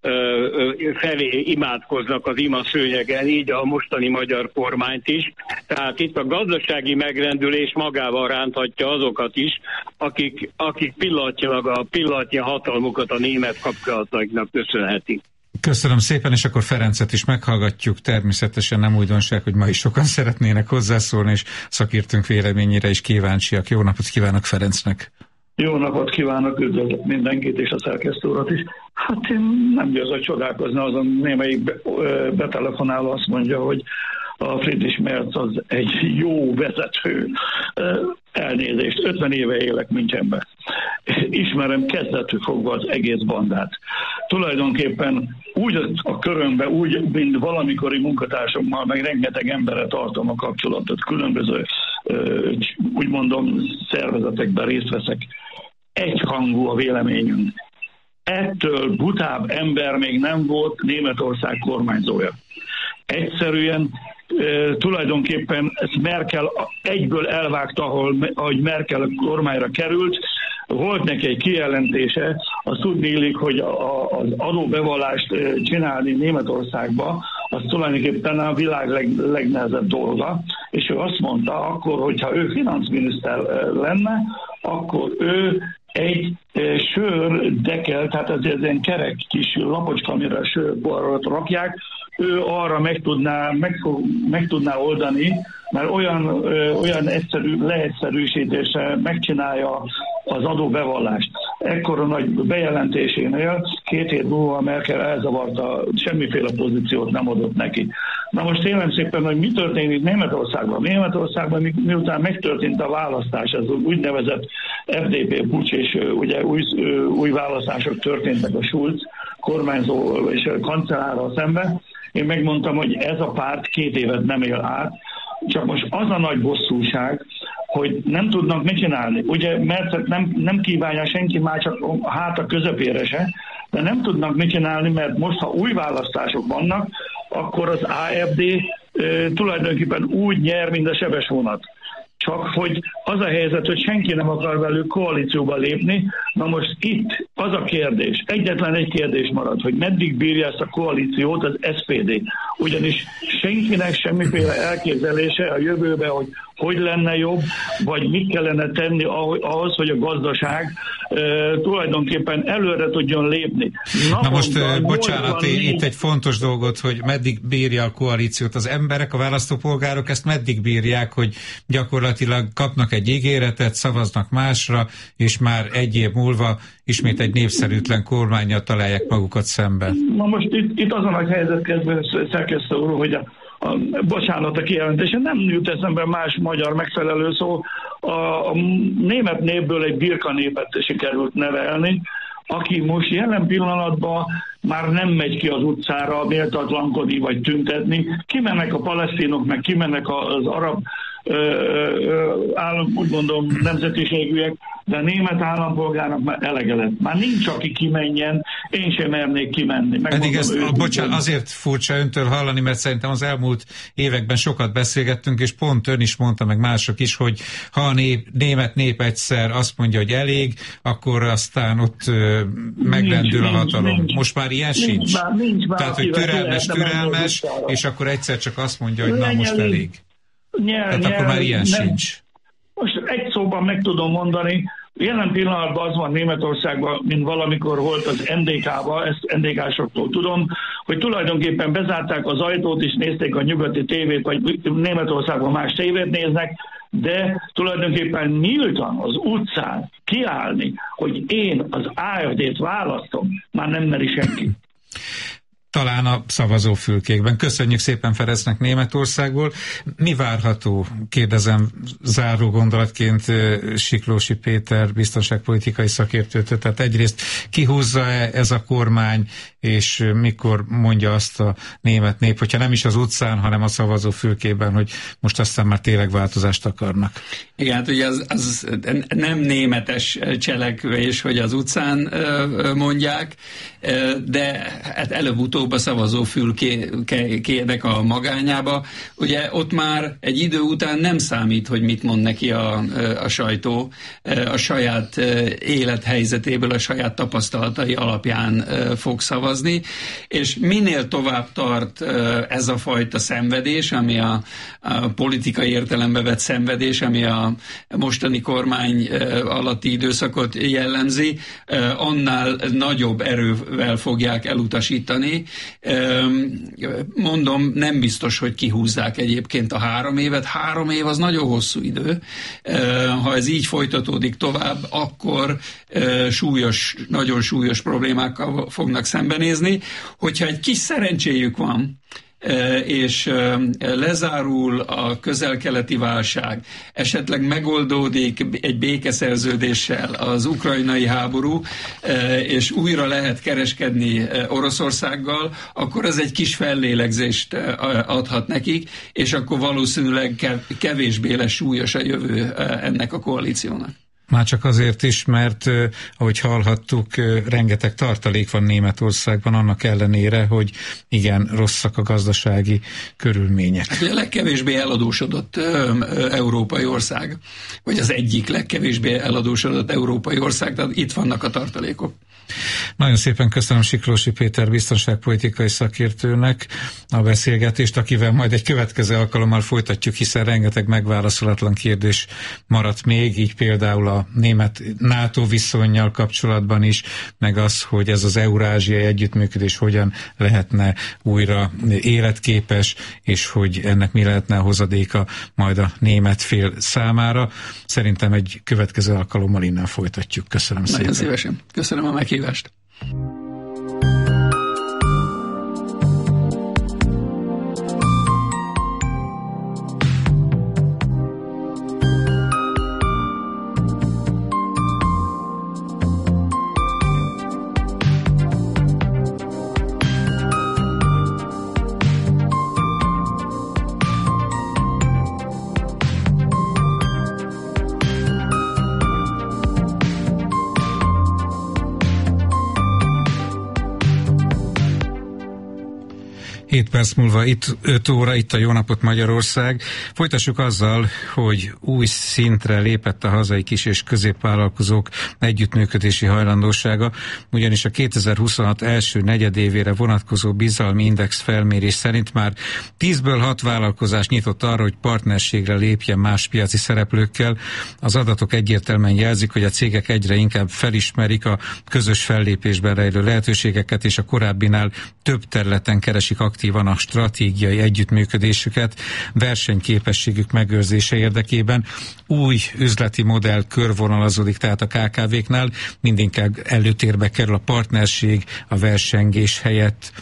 felé imádkoznak az imaszőnyegen, így a mostani magyar kormányt is. Tehát itt a gazdasági megrendülés magával ránthatja azokat is, akik pillanatnyilag a pillanatnyi hatalmukat a német kapcsolatainknak köszönhetik. Köszönöm szépen, és akkor Ferencet is meghallgatjuk. Természetesen nem újdonság, hogy ma is sokan szeretnének hozzászólni, és szakértőnk véleményére is kíváncsiak. Jó napot kívánok Ferencnek! Jó napot kívánok, üdvözlök mindenkit, és a szerkesztő urat is. Hát én nem győzök csodálkozni, azon némelyik betelefonáló azt mondja, hogy a Friedrich Merz az egy jó vezető. Elnézést, 50 éve élek Münchenben. Ismerem kezdetől fogva az egész bandát. Tulajdonképpen úgy a körömben, úgy, mint valamikori munkatársammal, meg rengeteg emberre tartom a kapcsolatot, különböző, úgy mondom, szervezetekben részt veszek. Egyhangú a véleményünk. Ettől butább ember még nem volt Németország kormányzója. Egyszerűen tulajdonképpen ezt Merkel egyből elvágta, ahogy Merkel kormányra került. Volt neki egy kijelentése, azt tudni illik, hogy az adóbevallást csinálni Németországba, az tulajdonképpen a világ legnehezebb dolga, és ő azt mondta akkor, hogyha ő finanszminiszter lenne, akkor ő egy sördekel, tehát ez egy kerek kis lapocska, amire a sörborrat rakják, ő arra meg tudná oldani, mert olyan egyszerű leegyszerűsítése megcsinálja az adóbevallást. Ekkora nagy bejelentésénél 2 hét múlva Merkel elzavarta, semmiféle pozíciót nem adott neki. Na most kérem szépen, hogy mi történik Németországban? Németországban miután megtörtént a választás, ez úgynevezett FDP puccs, és ugye új választások történtek a Schulz kormányzó és a kancellárral szemben, én megmondtam, hogy ez a párt 2 évet nem él át, csak most az a nagy bosszúság, hogy nem tudnak mit csinálni. Ugye, mert nem kívánja senki már csak a háta közepére se, de nem tudnak mit csinálni, mert most, ha új választások vannak, akkor az AfD tulajdonképpen úgy nyer, mint a sebes vonat. Csak hogy az a helyzet, hogy senki nem akar velük koalícióba lépni. Na most itt az a kérdés, egyetlen egy kérdés marad, hogy meddig bírja ezt a koalíciót az SPD. Ugyanis senkinek semmiféle elképzelése a jövőben, hogy lenne jobb, vagy mit kellene tenni ahhoz, hogy a gazdaság tulajdonképpen előre tudjon lépni. Na most, bocsánat, itt egy fontos dolgot, hogy meddig bírja a koalíciót az emberek, a választópolgárok ezt meddig bírják, hogy gyakorlatilag kapnak egy ígéretet, szavaznak másra, és már egy év múlva ismét egy népszerűtlen kormánnyal találják magukat szemben. Na most itt azon a helyzet kezdve, szerkesztő úr, hogy bocsánat a kijelentése, nem jut eszembe más magyar megfelelő szó. A német népből egy birka népet sikerült nevelni, aki most jelen pillanatban már nem megy ki az utcára méltatlankodni vagy tüntetni. Kimennek a palesztinok, meg kimennek az arab úgy mondom nemzetiségűek, de a német állampolgárnak már elege lett. Már nincs, aki kimenjen, én sem mernék kimenni. Pedig bocsánat, azért furcsa öntől hallani, mert szerintem az elmúlt években sokat beszélgettünk, és pont ön is mondta, meg mások is, hogy ha a német nép egyszer azt mondja, hogy elég, akkor aztán ott meglendül a hatalom. Nincs. Most már ilyen sincs. Tehát, hogy türelmes, és akkor egyszer csak azt mondja, hogy na most elég. Tehát akkor már ilyen sincs. Most egy szóban meg tudom mondani, jelen pillanatban az van Németországban, mint valamikor volt az NDK-ban, ezt NDK-soktól tudom, hogy tulajdonképpen bezárták az ajtót és nézték a nyugati tévét, vagy Németországban más tévét néznek, de tulajdonképpen nyíltan az utcán kiállni, hogy én az AfD-t választom, már nem meri senki. Talán a szavazófülkékben. Köszönjük szépen Ferencnek Németországból. Mi várható, kérdezem záró gondolatként Siklósi Péter biztonságpolitikai szakértőtől. Tehát egyrészt kihúzza-e ez a kormány, és mikor mondja azt a német nép, hogyha nem is az utcán, hanem a szavazófülkében, hogy most aztán már tényleg változást akarnak. Igen, hát ugye az nem németes cselekvés, hogy az utcán mondják, de hát előbb-utóbb a szavazófülkének a magányába. Ugye ott már egy idő után nem számít, hogy mit mond neki a sajtó, a saját élethelyzetéből, a saját tapasztalatai alapján fog szavazni, és minél tovább tart ez a fajta szenvedés, ami a politikai értelembe vett szenvedés, ami a mostani kormány alatti időszakot jellemzi, annál nagyobb erővel fogják elutasítani. Mondom, nem biztos, hogy kihúzzák egyébként a 3 évet. 3 év az nagyon hosszú idő. Ha ez így folytatódik tovább, akkor nagyon súlyos problémákkal fognak szembenézni. Hogyha egy kis szerencséjük van, és lezárul a közel-keleti válság, esetleg megoldódik egy békeszerződéssel az ukrajnai háború, és újra lehet kereskedni Oroszországgal, akkor ez egy kis fellélegzést adhat nekik, és akkor valószínűleg kevésbé lesz súlyos a jövő ennek a koalíciónak. Már csak azért is, mert ahogy hallhattuk, rengeteg tartalék van Németországban, annak ellenére, hogy igen, rosszak a gazdasági körülmények. A legkevésbé eladósodott európai ország, vagy az egyik legkevésbé eladósodott európai ország, tehát itt vannak a tartalékok. Nagyon szépen köszönöm Siklósi Péter biztonságpolitikai szakértőnek a beszélgetést, akivel majd egy következő alkalommal folytatjuk, hiszen rengeteg megválaszolatlan kérdés maradt még, így például a német NATO viszonnyal kapcsolatban is, meg az, hogy ez az eurázsiai együttműködés hogyan lehetne újra életképes, és hogy ennek mi lehetne a hozadéka majd a német fél számára. Szerintem egy következő alkalommal innen folytatjuk. Köszönöm szépen. Nagyon szívesen. Köszönöm a meghívást. 7 perc múlva 5 óra, itt a Jó Napot Magyarország. Folytassuk azzal, hogy új szintre lépett a hazai kis- és középvállalkozók együttműködési hajlandósága, ugyanis a 2026 első negyedévére vonatkozó bizalmi index felmérés szerint már 10-ből 6 vállalkozás nyitott arra, hogy partnerségre lépjen más piaci szereplőkkel. Az adatok egyértelműen jelzik, hogy a cégek egyre inkább felismerik a közös fellépésben rejlő lehetőségeket, és a korábbinál több területen keresik aktívan a stratégiai együttműködésüket versenyképességük megőrzése érdekében. Új üzleti modell körvonalazódik tehát a KKV-knál, mindinkább előtérbe kerül a partnerség a versengés helyett.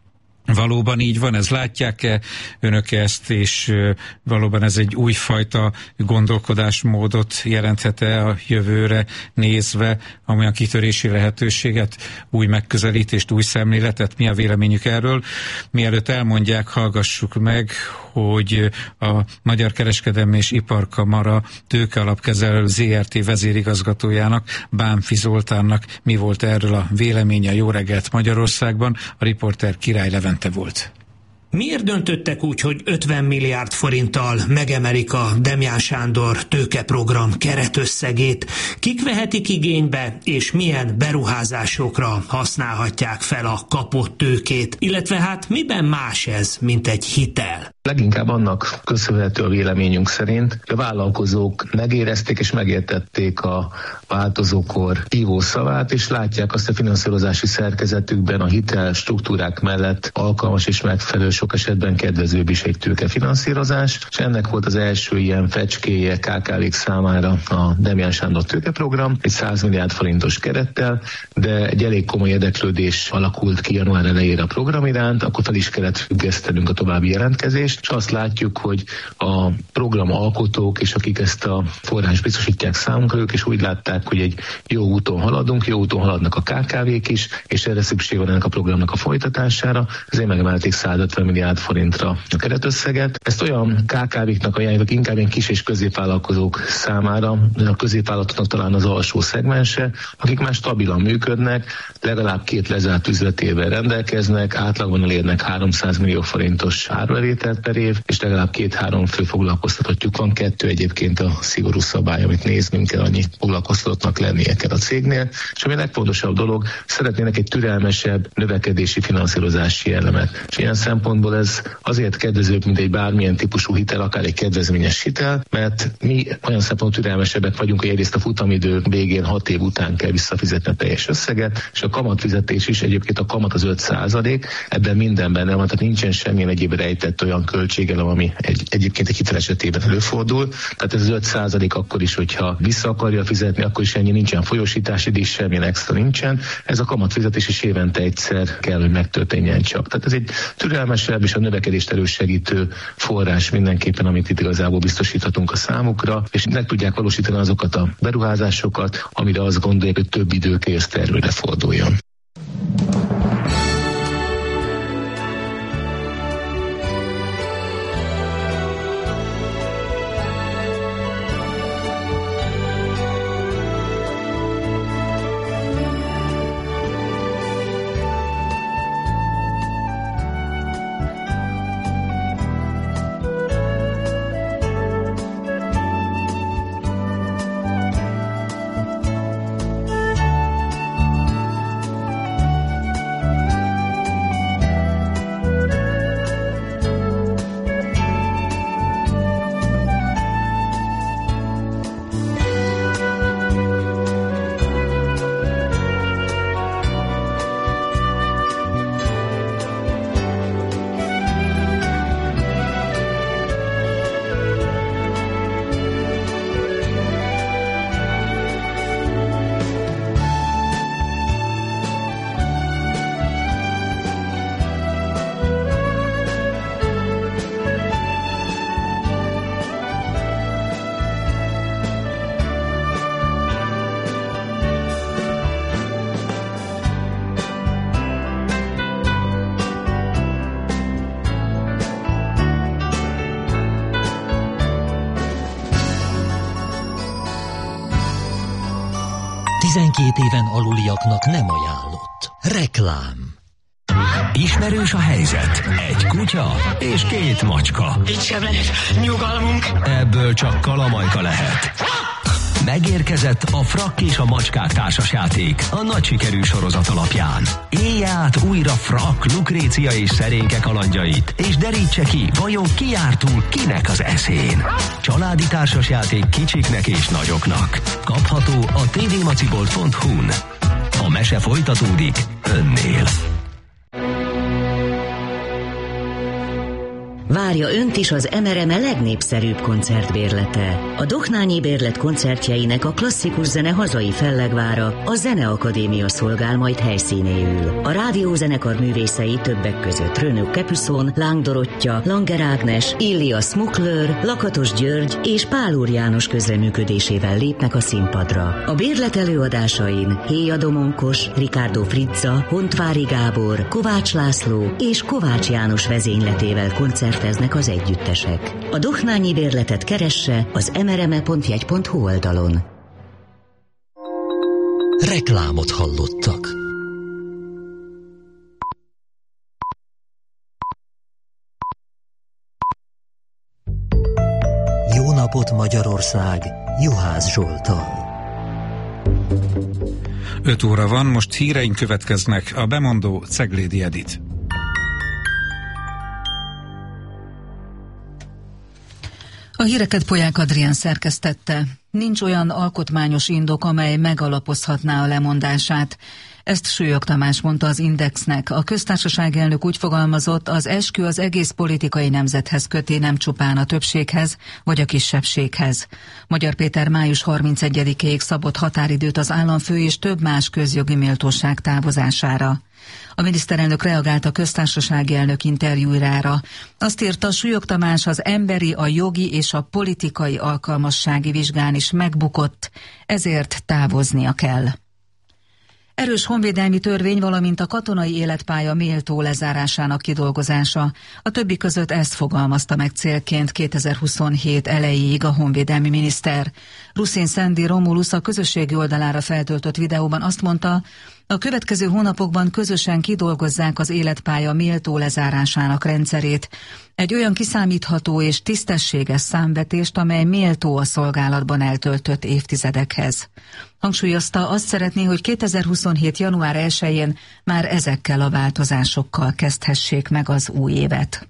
Valóban így van, ez látják-e önök ezt, és valóban ez egy újfajta gondolkodásmódot jelenthet-e a jövőre nézve, amolyan kitörési lehetőséget, új megközelítést, új szemléletet? Mi a véleményük erről? Mielőtt elmondják, hallgassuk meg, hogy a Magyar Kereskedelmi és Iparkamara tőkealapkezelő ZRT vezérigazgatójának, Bánfi Zoltánnak mi volt erről a véleménye. Jó reggelt Magyarországban, a riporter Király Levente volt. Miért döntöttek úgy, hogy 50 milliárd forinttal megemelik a Demján Sándor tőkeprogram keretösszegét? Kik vehetik igénybe, és milyen beruházásokra használhatják fel a kapott tőkét? Illetve hát miben más ez, mint egy hitel? Leginkább annak köszönhető a véleményünk szerint, hogy a vállalkozók megérezték és megértették a változókor hívó szavát, és látják azt a finanszírozási szerkezetükben a hitel struktúrák mellett alkalmas és megfelelő, sok esetben kedvezőbb is egy tőkefinanszírozás, és ennek volt az első ilyen fecskéje KKV-k számára a Demján Sándor tőkeprogram, egy 100 milliárd forintos kerettel, de egy elég komoly érdeklődés alakult ki január elejére a program iránt, akkor fel is kellett függesztenünk a további jelentkezést, és azt látjuk, hogy a program alkotók és akik ezt a forrást biztosítják számunkra, ők is úgy látták, hogy egy jó úton haladunk, jó úton haladnak a KKV-k is, és erre szükség van ennek a programnak a folytatására, ezért megemelték 150 milliárd forintra a keretösszeget. Ezt olyan KKV-knak ajánljuk, inkább ilyen kis és középvállalkozók számára, a középvállalatoknak talán az alsó szegmense, akik már stabilan működnek, legalább 2 lezárt üzletével rendelkeznek, átlagban elérnek 300 millió forintos árbevételt per év, és legalább 2-3 fő foglalkoztatottjuk van, 2 egyébként a szigorú szabály, amit néznünk kell, annyi foglalkoztatottnak lennie kell a cégnél. És ami a legfontosabb dolog, szeretnének egy türelmesebb növekedési finanszírozási elemet. És ilyen szempontból ez azért kedvezőbb, mint egy bármilyen típusú hitel, akár egy kedvezményes hitel, mert mi olyan szempontból türelmesebbek vagyunk, hogy egyrészt a futamidő végén 6 év után kell visszafizetni a teljes összeget, és a kamatfizetés is, egyébként a kamat az 5%, ebben minden benne van, tehát nincsen semmilyen egyéb rejtett olyan költségelem, ami egyébként egy hitel esetében előfordul. Tehát ez az 5% akkor is, hogyha vissza akarja fizetni, akkor is ennyi, nincsen folyósítási díj, semmilyen extra nincsen. Ez a kamatfizetés is évente egyszer kell, hogy megtörténjen csak. Tehát ez egy türelmesebb és a növekedést elősegítő forrás mindenképpen, amit itt igazából biztosíthatunk a számukra, és meg tudják valósítani azokat a beruházásokat, amire azt gondolják, hogy több időkész tervre forduljon. ...12 éven aluliaknak nem ajánlott. Reklám. Ismerős a helyzet. Egy kutya és 2 macska. Itt sem lehet nyugalmunk. Ebből csak kalamajka lehet. Megérkezett a Frakk és a macskák társasjáték a nagy sikerű sorozat alapján. Élje át újra Frakk, Lukrécia és Szerénke kalandjait, és derítse ki, vajon ki jár túl kinek az eszén. Családi társasjáték kicsiknek és nagyoknak. Kapható a tvmacibolt.hu-n. A mese folytatódik önnél. Várja önt is az MRME legnépszerűbb koncertbérlete. A Dohnányi Bérlet koncertjeinek a klasszikus zene hazai fellegvára, a Zeneakadémia szolgál majd helyszínéül. A rádiózenekar művészei többek között Renaud Capuçon, Láng Dorottya, Langer Ágnes, Illia Smukler, Lakatos György és Pál Úr János közreműködésével lépnek a színpadra. A bérlet előadásain Héja Domonkos, Ricardo Frizza, Hontvári Gábor, Kovács László és Kovács János vezényletével koncerteznek az együttesek. A Dohnányi Bérletet keresse az mrme.jegy.hu oldalon. Reklámot hallottak. Jó napot Magyarország, Juhász Zsolttal. 5 óra van, most híreink következnek, a bemondó Ceglédi Edit. A híreket Polyák Adrián szerkesztette. Nincs olyan alkotmányos indok, amely megalapozhatná a lemondását. Ezt Sőjök Tamás mondta az Indexnek. A köztársaság elnök úgy fogalmazott, az eskü az egész politikai nemzethez köti, nem csupán a többséghez vagy a kisebbséghez. Magyar Péter május 31-ig szabott határidőt az államfő és több más közjogi méltóság távozására. A miniszterelnök reagált a köztársasági elnök interjújára. Azt írta, Sőjök Tamás az emberi, a jogi és a politikai alkalmassági vizsgán is megbukott, ezért távoznia kell. Erős honvédelmi törvény, valamint a katonai életpálya méltó lezárásának kidolgozása. A többi között ezt fogalmazta meg célként 2027 elejéig a honvédelmi miniszter. Ruszin Szendi Romulusz a közösségi oldalára feltöltött videóban azt mondta, a következő hónapokban közösen kidolgozzák az életpálya méltó lezárásának rendszerét. Egy olyan kiszámítható és tisztességes számvetést, amely méltó a szolgálatban eltöltött évtizedekhez. Hangsúlyozta, azt szeretné, hogy 2027. január 1-én már ezekkel a változásokkal kezdhessék meg az új évet.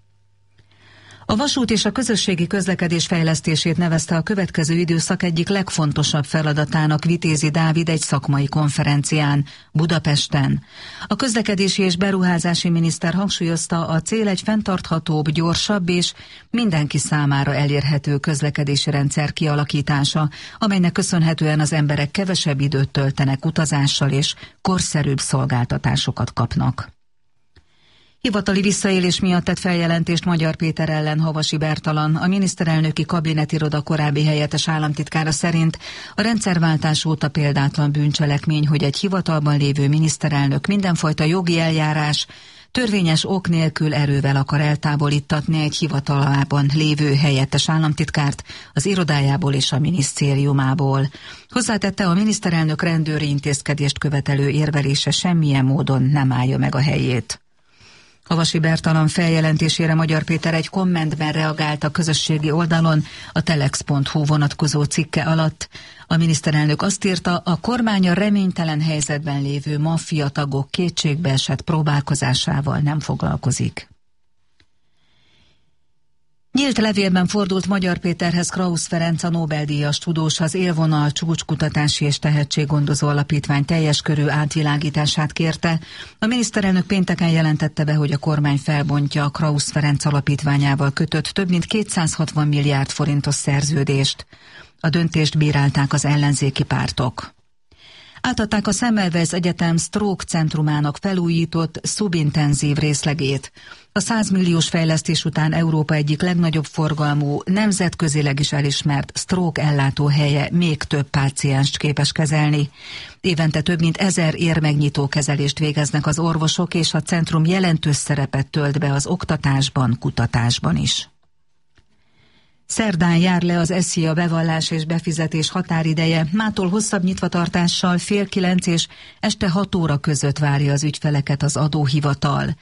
A vasút és a közösségi közlekedés fejlesztését nevezte a következő időszak egyik legfontosabb feladatának Vitézi Dávid egy szakmai konferencián Budapesten. A közlekedési és beruházási miniszter hangsúlyozta, a cél egy fenntarthatóbb, gyorsabb és mindenki számára elérhető közlekedési rendszer kialakítása, amelynek köszönhetően az emberek kevesebb időt töltenek utazással és korszerűbb szolgáltatásokat kapnak. Hivatali visszaélés miatt tett feljelentést Magyar Péter ellen Havasi Bertalan. A miniszterelnöki kabinetiroda korábbi helyettes államtitkára szerint a rendszerváltás óta példátlan bűncselekmény, hogy egy hivatalban lévő miniszterelnök mindenfajta jogi eljárás, törvényes ok nélkül erővel akar eltávolítatni egy hivatalában lévő helyettes államtitkárt az irodájából és a minisztériumából. Hozzátette, a miniszterelnök rendőri intézkedést követelő érvelése semmilyen módon nem állja meg a helyét. Havasi Bertalan feljelentésére Magyar Péter egy kommentben reagált a közösségi oldalon a telex.hu vonatkozó cikke alatt. A miniszterelnök azt írta, a kormány a reménytelen helyzetben lévő maffiatagok kétségbeesett próbálkozásával nem foglalkozik. Nyílt levélben fordult Magyar Péterhez Krausz Ferenc, a Nobel-díjas tudós, az Élvonal Csúcskutatási és Tehetséggondozó Alapítvány teljes körű átvilágítását kérte. A miniszterelnök pénteken jelentette be, hogy a kormány felbontja a Krausz Ferenc alapítványával kötött több mint 260 milliárd forintos szerződést. A döntést bírálták az ellenzéki pártok. Átadták a Semmelweis Egyetem Stroke Centrumának felújított szubintenzív részlegét. A 100 milliós fejlesztés után Európa egyik legnagyobb forgalmú, nemzetközileg is elismert stroke ellátó helye még több pácienst képes kezelni. Évente több mint 1000 érmegnyitó kezelést végeznek az orvosok, és a centrum jelentős szerepet tölt be az oktatásban, kutatásban is. Szerdán jár le az SZIA bevallás és befizetés határideje, mától hosszabb nyitvatartással 8:30 és este 6 óra között várja az ügyfeleket az adóhivatal.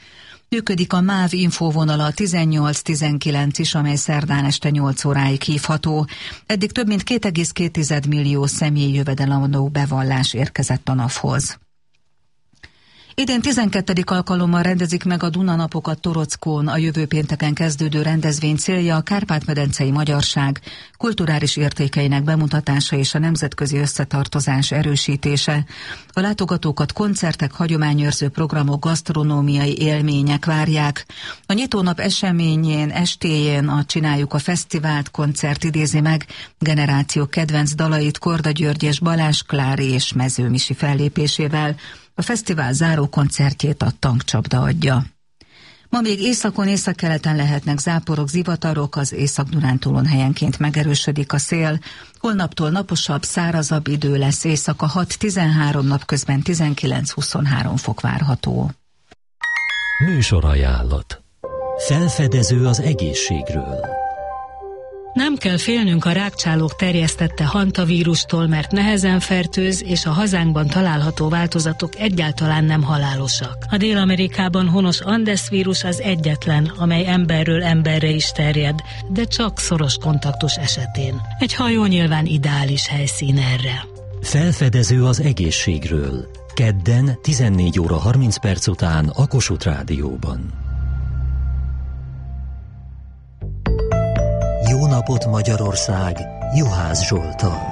Működik a MÁV infóvonala 18-19 is, amely szerdán este 8 óráig hívható. Eddig több mint 2,2 millió személyi jövedelemadó bevallás érkezett a NAV-hoz. Idén 12. alkalommal rendezik meg a Duna-napokat Torockón. A jövő pénteken kezdődő rendezvény célja a kárpát-medencei magyarság kulturális értékeinek bemutatása és a nemzetközi összetartozás erősítése. A látogatókat koncertek, hagyományőrző programok, gasztronómiai élmények várják. A nyitónap eseményén, estéjén a Csináljuk a Fesztivált koncert idézi meg generációk kedvenc dalait Korda György és Balázs Klári és Mező Misi fellépésével. A fesztivál záró koncertjét a Tankcsapda adja. Ma még északon, északkeleten lehetnek záporok, zivatarok, az Észak-Dunántúlon helyenként megerősödik a szél. Holnaptól naposabb, szárazabb idő lesz, éjszaka 6-13, napközben 19-23 fok várható. Műsorajánlat. Felfedező az egészségről. Nem kell félnünk a rágcsálók terjesztette hantavírustól, mert nehezen fertőz, és a hazánkban található változatok egyáltalán nem halálosak. A Dél-Amerikában honos Andes vírus az egyetlen, amely emberről emberre is terjed, de csak szoros kontaktus esetén. Egy hajó nyilván ideális helyszín erre. Felfedező az egészségről. Kedden 14 óra 30 perc után a Kossuth Rádióban. Jó napot Magyarország, Juhász Zsolttal.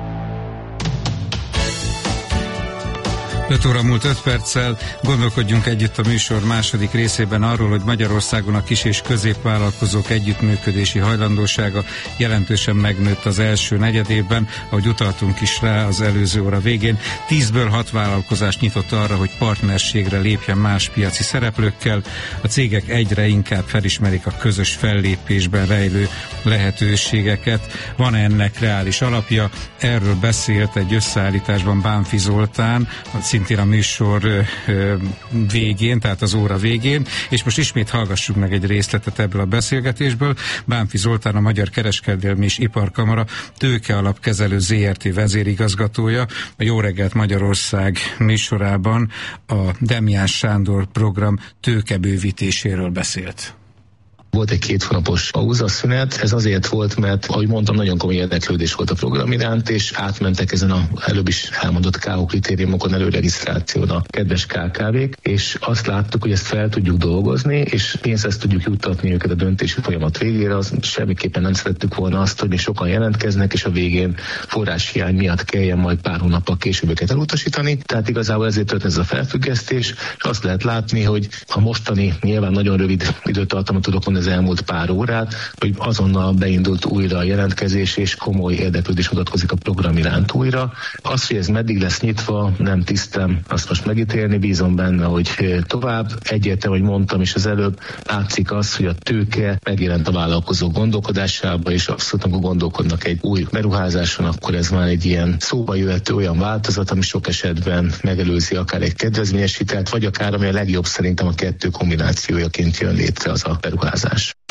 5 óra múlt 5 perccel, gondolkodjunk együtt a műsor második részében arról, hogy Magyarországon a kis- és középvállalkozók együttműködési hajlandósága jelentősen megnőtt az első negyedévben, ahogy utaltunk is rá az előző óra végén. 10-ből 6 vállalkozás nyitott arra, hogy partnerségre lépjen más piaci szereplőkkel. A cégek egyre inkább felismerik a közös fellépésben rejlő lehetőségeket. Van ennek reális alapja? Erről beszélt egy összeállításban Bánfi Zoltán, szintén a műsor végén, tehát az óra végén, és most ismét hallgassuk meg egy részletet ebből a beszélgetésből. Bánfi Zoltán, a Magyar Kereskedelmi és Iparkamara Tőkealapkezelő ZRT vezérigazgatója a Jó reggelt Magyarország műsorában a Demján Sándor program tőkebővítéséről beszélt. Volt egy 2 hónapos pauzaszünet, ez azért volt, mert, ahogy mondtam, nagyon komoly érdeklődés volt a program iránt, és átmentek ezen a előbb is elmondott KO kritériumokon előregisztráción a kedves KKV-k, és azt láttuk, hogy ezt fel tudjuk dolgozni, és pénzt tudjuk juttatni őket a döntési folyamat végére. Az semmiképpen nem szerettük volna azt, hogy még sokan jelentkeznek, és a végén forráshiány miatt kelljen majd pár hónappal később őket elutasítani. Tehát igazából ezért történt ez a felfüggesztés, és azt lehet látni, hogy a mostani nyilván nagyon rövid időtartamot tudok mondani, az elmúlt pár órát, hogy azonnal beindult újra a jelentkezés, és komoly érdeklődés mutatkozik a program iránt újra. Az, hogy ez meddig lesz nyitva, nem tisztem azt most megítélni, bízom benne, hogy tovább. Egyértelmű, hogy mondtam is az előbb, látszik az, hogy a tőke megjelent a vállalkozók gondolkodásába, és abszolút, amikor gondolkodnak egy új beruházáson, akkor ez már egy ilyen szóba jöhető olyan változat, ami sok esetben megelőzi akár egy kedvezményesített, vagy akár, ami a legjobb szerintem a kettő kombinációjaként jön létre az a beruházás.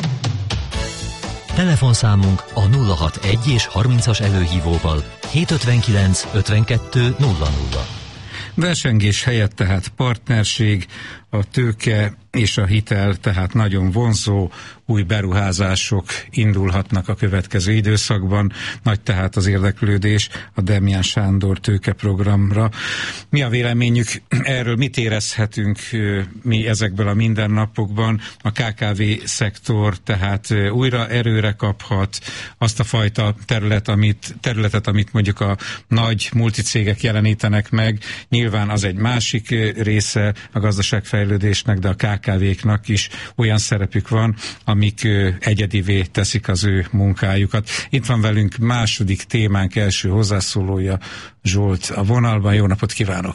Telefonszámunk a 061 és 30-as előhívóval 759 52 00. Versengés helyett tehát partnerség, a tőke és a hitel tehát nagyon vonzó, új beruházások indulhatnak a következő időszakban. Nagy tehát az érdeklődés a Demján Sándor tőkeprogramra. Mi a véleményük erről? Mit érezhetünk mi ezekből a mindennapokban? A KKV-szektor tehát újra erőre kaphat, azt a fajta területet, amit mondjuk a nagy multicégek jelenítenek meg. Nyilván az egy másik része a gazdaságfejlődésnek, de a KKV-knak is olyan szerepük van, amik egyedivé teszik az ő munkájukat. Itt van velünk második témánk első hozzászólója, Zsolt a vonalban. Jó napot kívánok!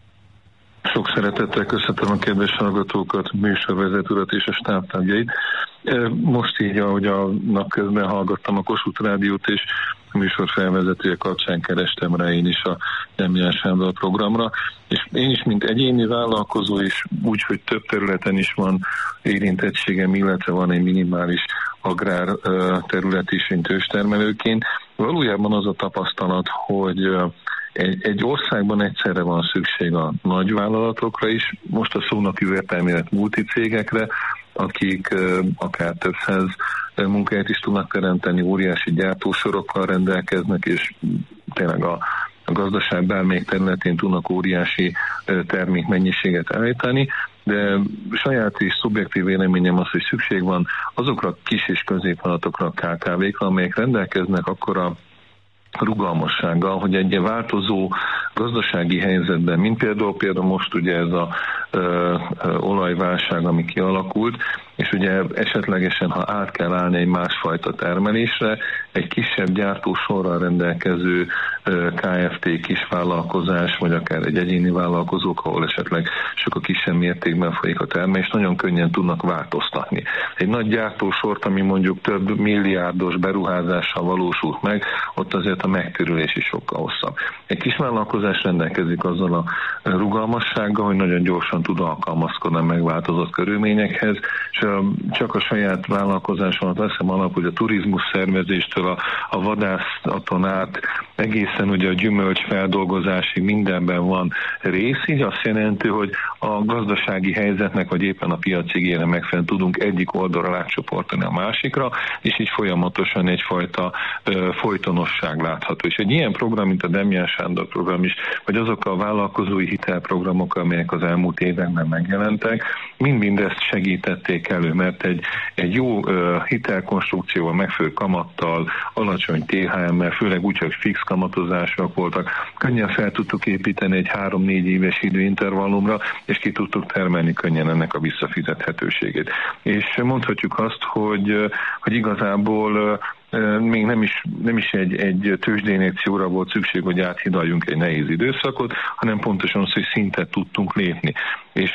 Sok szeretettel köszöntöm a kedves hallgatókat, műsorvezető urat és a stábtagjait. Most így, ahogy a napközben hallgattam a Kossuth Rádiót, és a műsor felvezetője kapcsán kerestem rá én is a Demján Sándor programra, és én is, mint egyéni vállalkozó is, úgy, hogy több területen is van érintettségem, illetve van egy minimális agrár terület is, mint őstermelőként. Valójában az a tapasztalat, hogy egy országban egyszerre van szükség a nagyvállalatokra is, most a szónak értelmélet multicégekre, akik akár több száz munkahelyet is tudnak teremteni, óriási gyártósorokkal rendelkeznek, és tényleg a gazdaság bármelyik területén tudnak óriási termékmennyiséget állítani, de saját és szubjektív véleményem az, hogy szükség van azokra a kis és középvállalatokra, a KKV-kra, amelyek rendelkeznek akkora rugalmassággal, hogy egy változó gazdasági helyzetben, mint például most ugye ez a olajválság, ami kialakult, és ugye esetlegesen, ha át kell állni egy másfajta termelésre, egy kisebb gyártósorral rendelkező KFT kisvállalkozás, vagy akár egy egyéni vállalkozók, ahol esetleg sokkal kisebb mértékben folyik a termelés, nagyon könnyen tudnak változtatni. Egy nagy gyártósort, ami mondjuk több milliárdos beruházással valósult meg, ott azért a megtérülés is sokkal hosszabb. Egy kis vállalkozás rendelkezik azzal a rugalmassággal, hogy nagyon gyorsan tud alkalmazkodni a megváltozott körülményekhez, és csak a saját vállalkozásomat veszem alap, hogy a turizmus szervezéstől a vadászaton át egészen ugye a gyümölcsfeldolgozásig mindenben van rész, így azt jelenti, hogy a gazdasági helyzetnek, vagy éppen a piaci igényre megfelelően tudunk egyik oldalra átcsoportolni a másikra, és így folyamatosan egyfajta folytonosság látható. És egy ilyen program, mint a Demján Sándor program is, vagy azok a vállalkozói hitelprogramok, amelyek az elmúlt években megjelentek, mindezt segítették elő, mert egy jó hitelkonstrukcióval, megfelelő kamattal, alacsony THM-mel, főleg úgy, hogy fix kamatozások voltak, könnyen fel tudtuk építeni egy 3-4 éves időintervallumra, és ki tudtuk termelni könnyen ennek a visszafizethetőségét. És mondhatjuk azt, hogy igazából még nem is egy tőzsdeinjekcióra volt szükség, hogy áthidaljunk egy nehéz időszakot, hanem pontosan az, hogy szintet tudtunk lépni. És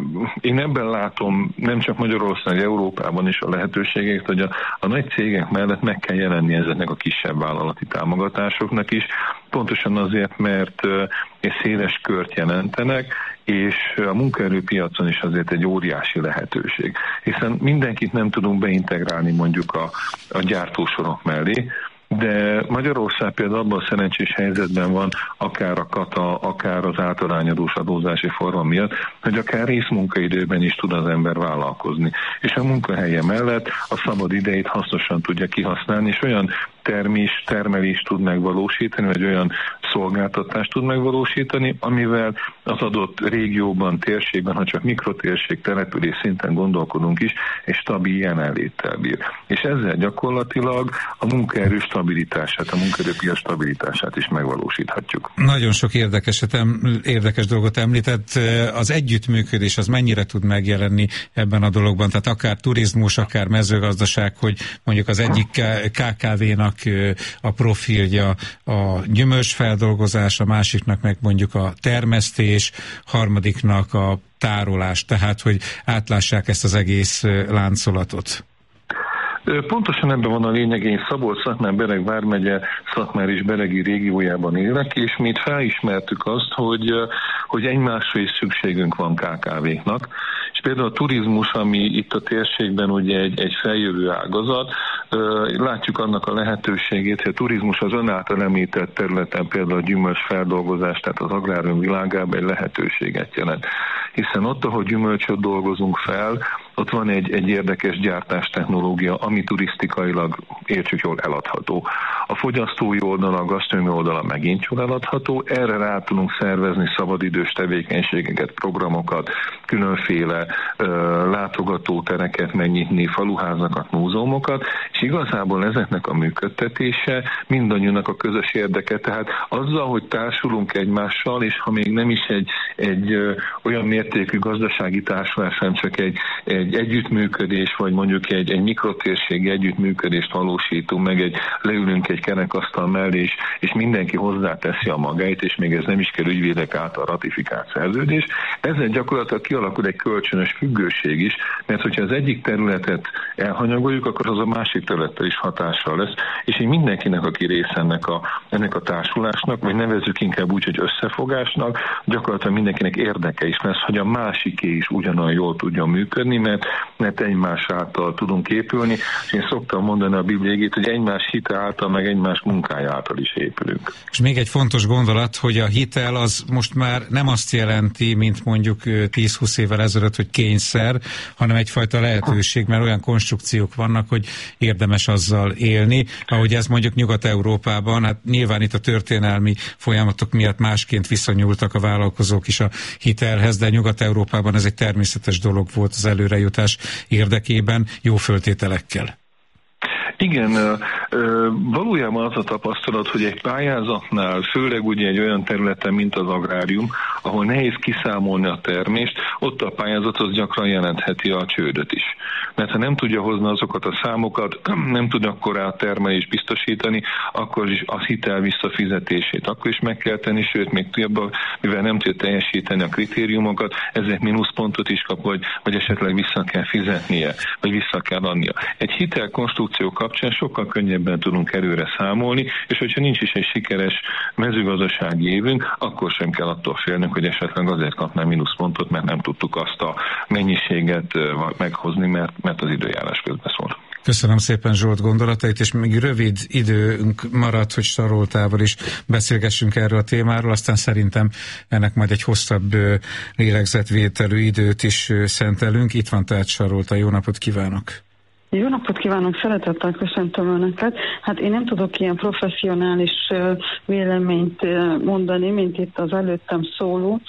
én ebben látom nem csak Magyarország, Európában is a lehetőségeket, hogy a nagy cégek mellett meg kell jelenni ezeknek a kisebb vállalati támogatásoknak is, pontosan azért, mert egy széles kört jelentenek, és a munkaerőpiacon is azért egy óriási lehetőség. Hiszen mindenkit nem tudunk beintegrálni mondjuk a gyártósorok mellé, de Magyarország például abban a szerencsés helyzetben van, akár a kata, akár az általányadós adózási forma miatt, hogy akár részmunkaidőben is tud az ember vállalkozni. És a munkahelye mellett a szabad idejét hasznosan tudja kihasználni, és olyan termelést tud megvalósítani, vagy olyan szolgáltatást tud megvalósítani, amivel az adott régióban, térségben, ha csak mikrotérség, település szinten gondolkodunk is, egy stabil jelenléttel bír. És ezzel gyakorlatilag a munkaerő stabilitását, a munkaerőpiac stabilitását is megvalósíthatjuk. Nagyon sok érdekes dolgot említett. Az együttműködés az mennyire tud megjelenni ebben a dologban? Tehát akár turizmus, akár mezőgazdaság, hogy mondjuk az egyik KKV-nak a profilja a gyümölcsfeldolgozás, a másiknak meg mondjuk a termesztés, harmadiknak a tárolás, tehát hogy átlássák ezt az egész láncolatot. Pontosan ebben van a lényeg, én Szabolcs-Szatmár-Bereg vármegye Szatmár és Beregi régiójában élek, és mi itt felismertük azt, hogy egymásra is szükségünk van KKV-knak, és például a turizmus, ami itt a térségben ugye egy feljövő ágazat, látjuk annak a lehetőségét, hogy a turizmus az ön által említett területen, például a gyümölcsfeldolgozás, tehát az agrárium világában egy lehetőséget jelent. Hiszen ott, ahol gyümölcsöt dolgozunk fel, ott van egy érdekes gyártástechnológia, ami turisztikailag, értsük jól, eladható. A fogyasztói oldala, a gasztronómiai oldala megint jól eladható, erre rá tudunk szervezni szabadidős tevékenységeket, programokat, különféle látogatótereket megnyitni, faluházakat, múzeumokat, és igazából ezeknek a működtetése mindannyiunknak a közös érdeke, tehát azzal, hogy társulunk egymással, és ha még nem is egy olyan mértékű gazdasági társulás, hanem csak egy együttműködés, vagy mondjuk egy mikrotérségi együttműködést valósítunk meg, leülünk egy kerekasztal mellé, és mindenki hozzáteszi a magáit, és még ez nem is kell ügyvédek által ratifikált szerződés. Ezzel gyakorlatilag kialakul egy kölcsönös függőség is, mert hogyha az egyik területet elhanyagoljuk, akkor az a másik területtel is hatással lesz, és így mindenkinek, aki része ennek a társulásnak, vagy nevezzük inkább úgy, hogy összefogásnak, gyakorlatilag mindenkinek érdeke is lesz, hogy a másiké is ugyanolyan jól tudjon működni, mert egymás által tudunk épülni. És én szoktam mondani a Bibliégét, hogy egymás hite által, meg egymás munkája által is épülünk. És még egy fontos gondolat, hogy a hitel az most már nem azt jelenti, mint mondjuk 10-20 évvel ezelőtt, hogy kényszer, hanem egyfajta lehetőség, mert olyan konstrukciók vannak, hogy érdemes azzal élni. Ahogy ez mondjuk Nyugat-Európában, hát nyilván itt a történelmi folyamatok miatt másként viszonyultak a vállalkozók is a hitelhez, de Nyugat-Európában ez egy természetes dolog volt az előrejutás érdekében, jó föltételekkel. Igen, valójában az a tapasztalat, hogy egy pályázatnál, főleg ugye egy olyan területen, mint az agrárium, ahol nehéz kiszámolni a termést, ott a pályázat az gyakran jelentheti a csődöt is. Mert ha nem tudja hozni azokat a számokat, nem tud akkorá termelést biztosítani, akkor is az hitel visszafizetését akkor is meg kell tenni, sőt, még jobban, mivel nem tud teljesíteni a kritériumokat, ezért mínuszpontot is kap, vagy esetleg vissza kell fizetnie, vagy vissza kell adnia. Egy hitelkonstrukció kapcsán sokkal könnyebben tudunk előre számolni, és hogyha nincs is egy sikeres mezőgazdasági évünk, akkor sem kell attól félnünk, hogy esetleg azért kapnám mínuszpontot, mert nem tudtuk azt a mennyiséget meghozni, mert az időjárás közbeszólt. Köszönöm szépen Zsolt gondolatait, és még rövid időnk maradt, hogy Saroltával is beszélgessünk erről a témáról, aztán szerintem ennek majd egy hosszabb lélegzetvételű időt is szentelünk. Itt van tehát Sarolta, jó napot kívánok! Jó napot kívánok, szeretettel köszöntöm Önöket. Hát én nem tudok ilyen professzionális véleményt mondani, mint itt az előttem szóló,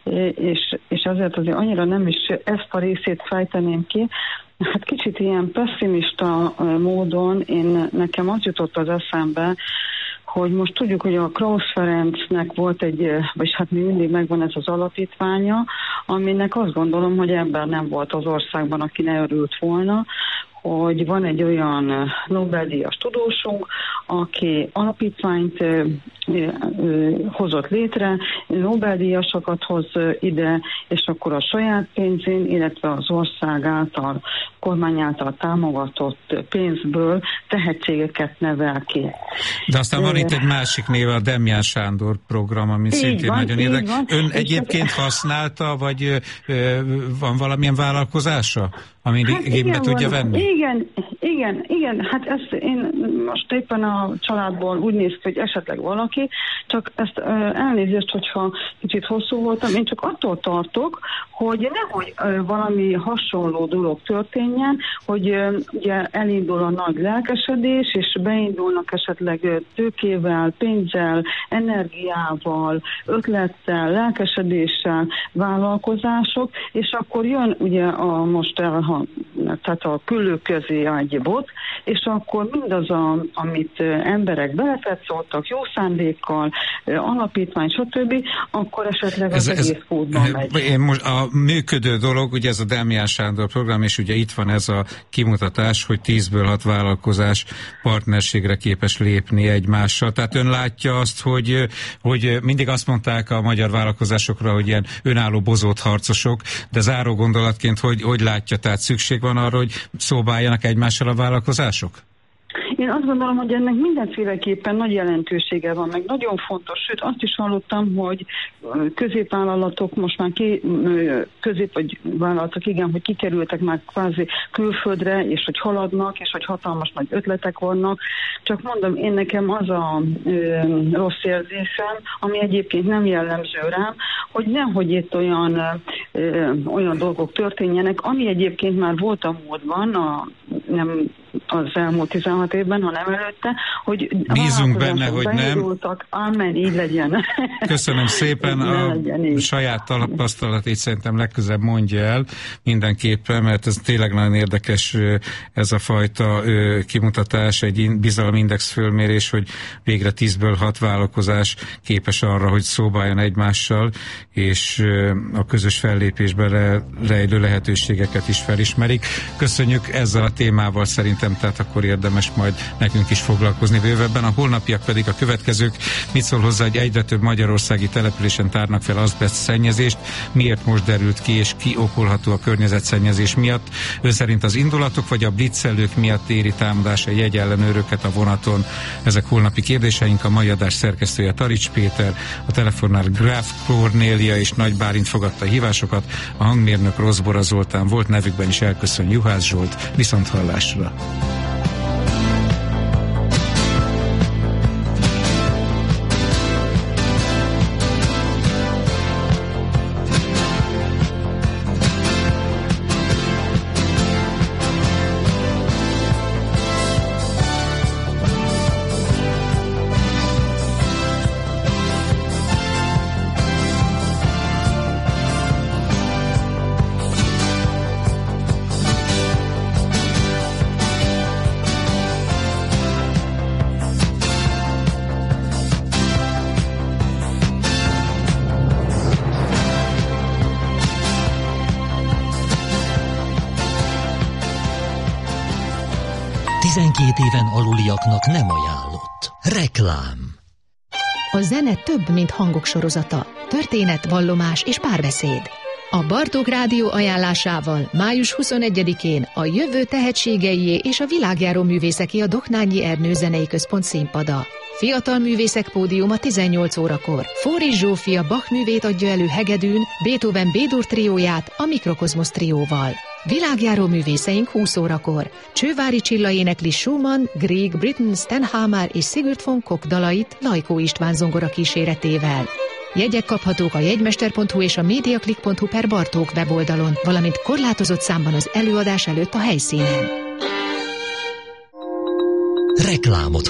és azért annyira nem is ezt a részét fejteném ki. Hát kicsit ilyen pessimista módon nekem az jutott az eszembe, hogy most tudjuk, hogy a Krausz Ferencnek volt vagyis hát még mindig megvan ez az alapítványa, aminek azt gondolom, hogy ember nem volt az országban, aki ne örült volna, hogy van egy olyan Nobel-díjas tudósunk, aki alapítványt hozott létre, Nobel-díjasokat hoz ide, és akkor a saját pénzén, illetve az ország által, kormány által támogatott pénzből tehetségeket nevel ki. De aztán van itt egy másik néve, a Demján Sándor program, ami szintén nagyon érdekes. Ön egyébként használta, vagy van valamilyen vállalkozása, ami igénybe tudja venni? Igen, hát ezt én most éppen a családból úgy néz ki, hogy esetleg valaki, csak ezt elnézést, hogyha kicsit hosszú voltam, én csak attól tartok, hogy nehogy valami hasonló dolog történjen, hogy ugye elindul a nagy lelkesedés, és beindulnak esetleg tőkével, pénzzel, energiával, ötlettel, lelkesedéssel vállalkozások, és akkor jön ugye tehát a küllők közé egy bot, és akkor mindaz, amit emberek belefetszoltak, jó szándékkal, alapítvány, stb., akkor esetleg az egész kútban megy. Most a működő dolog, ugye ez a Demján Sándor program, és ugye itt van ez a kimutatás, hogy 10-ből 6 vállalkozás partnerségre képes lépni egymással. Tehát ön látja azt, hogy mindig azt mondták a magyar vállalkozásokra, hogy ilyen önálló bozót harcosok, de záró gondolatként, hogy látja, tehát szükség van arra, hogy szóba álljanak egymással a vállalkozások? Én azt gondolom, hogy ennek mindenféleképpen nagy jelentősége van, meg nagyon fontos. Sőt, azt is hallottam, hogy középvállalatok most már vagy vállalatok, igen, hogy kikerültek már kvázi külföldre, és hogy haladnak, és hogy hatalmas nagy ötletek vannak. Csak mondom, én nekem az a rossz érzésem, ami egyébként nem jellemző rám, hogy nehogy itt olyan dolgok történjenek, ami egyébként már volt a módban, nem az elmúlt 16 évben, hanem előtte, hogy bízunk benne, hogy nem. Amen, így legyen. Köszönöm szépen, a saját tapasztalatét szerintem legközelebb mondja el mindenképpen, mert ez tényleg nagyon érdekes ez a fajta kimutatás, egy bizalomindex fölmérés, hogy végre 10-ből 6 vállalkozás képes arra, hogy szóba álljon egymással, és a közös fellépésben rejlő lehetőségeket is felismerik. Köszönjük, ezzel a témával szerintem tehát akkor érdemes majd nekünk is foglalkozni bővebben. A holnapiak pedig a következők. Mit szól hozzá, hogy egyre több magyarországi településen tárnak fel azbeszt szennyezést? Miért most derült ki, és ki okolható a környezetszennyezés miatt? Ön szerint az indulatok vagy a blitzelők miatt éri támadás a jegyellenőröket a vonaton? Ezek holnapi kérdéseink. A mai adás szerkesztője Tarics Péter, a telefonnál Gráf Kornélia és Nagy Bálint fogadta a hívásokat, a hangmérnök Rozbora Zoltán volt, nevükben is elköszön Juhász Zsolt. Viszonthallásra! 12 éven aluliaknak nem ajánlott. Reklám. A zene több, mint hangok sorozata. Történet, vallomás és párbeszéd. A Bartók Rádió ajánlásával május 21-én a jövő tehetségeié és a világjáró művészeké a Doknányi Ernő Zenei Központ színpada. Fiatal művészek pódiuma 18 órakor. Fóris Zsófia Bach művét adja elő hegedűn, Beethoven B-dur trióját a Mikrokozmosz trióval. Világjáró művészeink 20 órakor. Csővári Csilla énekli Schumann, Grieg, Britten, Stenhamer és Sigurd von Koch dalait Lajkó István zongora kíséretével. Jegyek kaphatók a jegymester.hu és a mediaclick.hu per Bartók weboldalon, valamint korlátozott számban az előadás előtt a helyszínen. Reklámot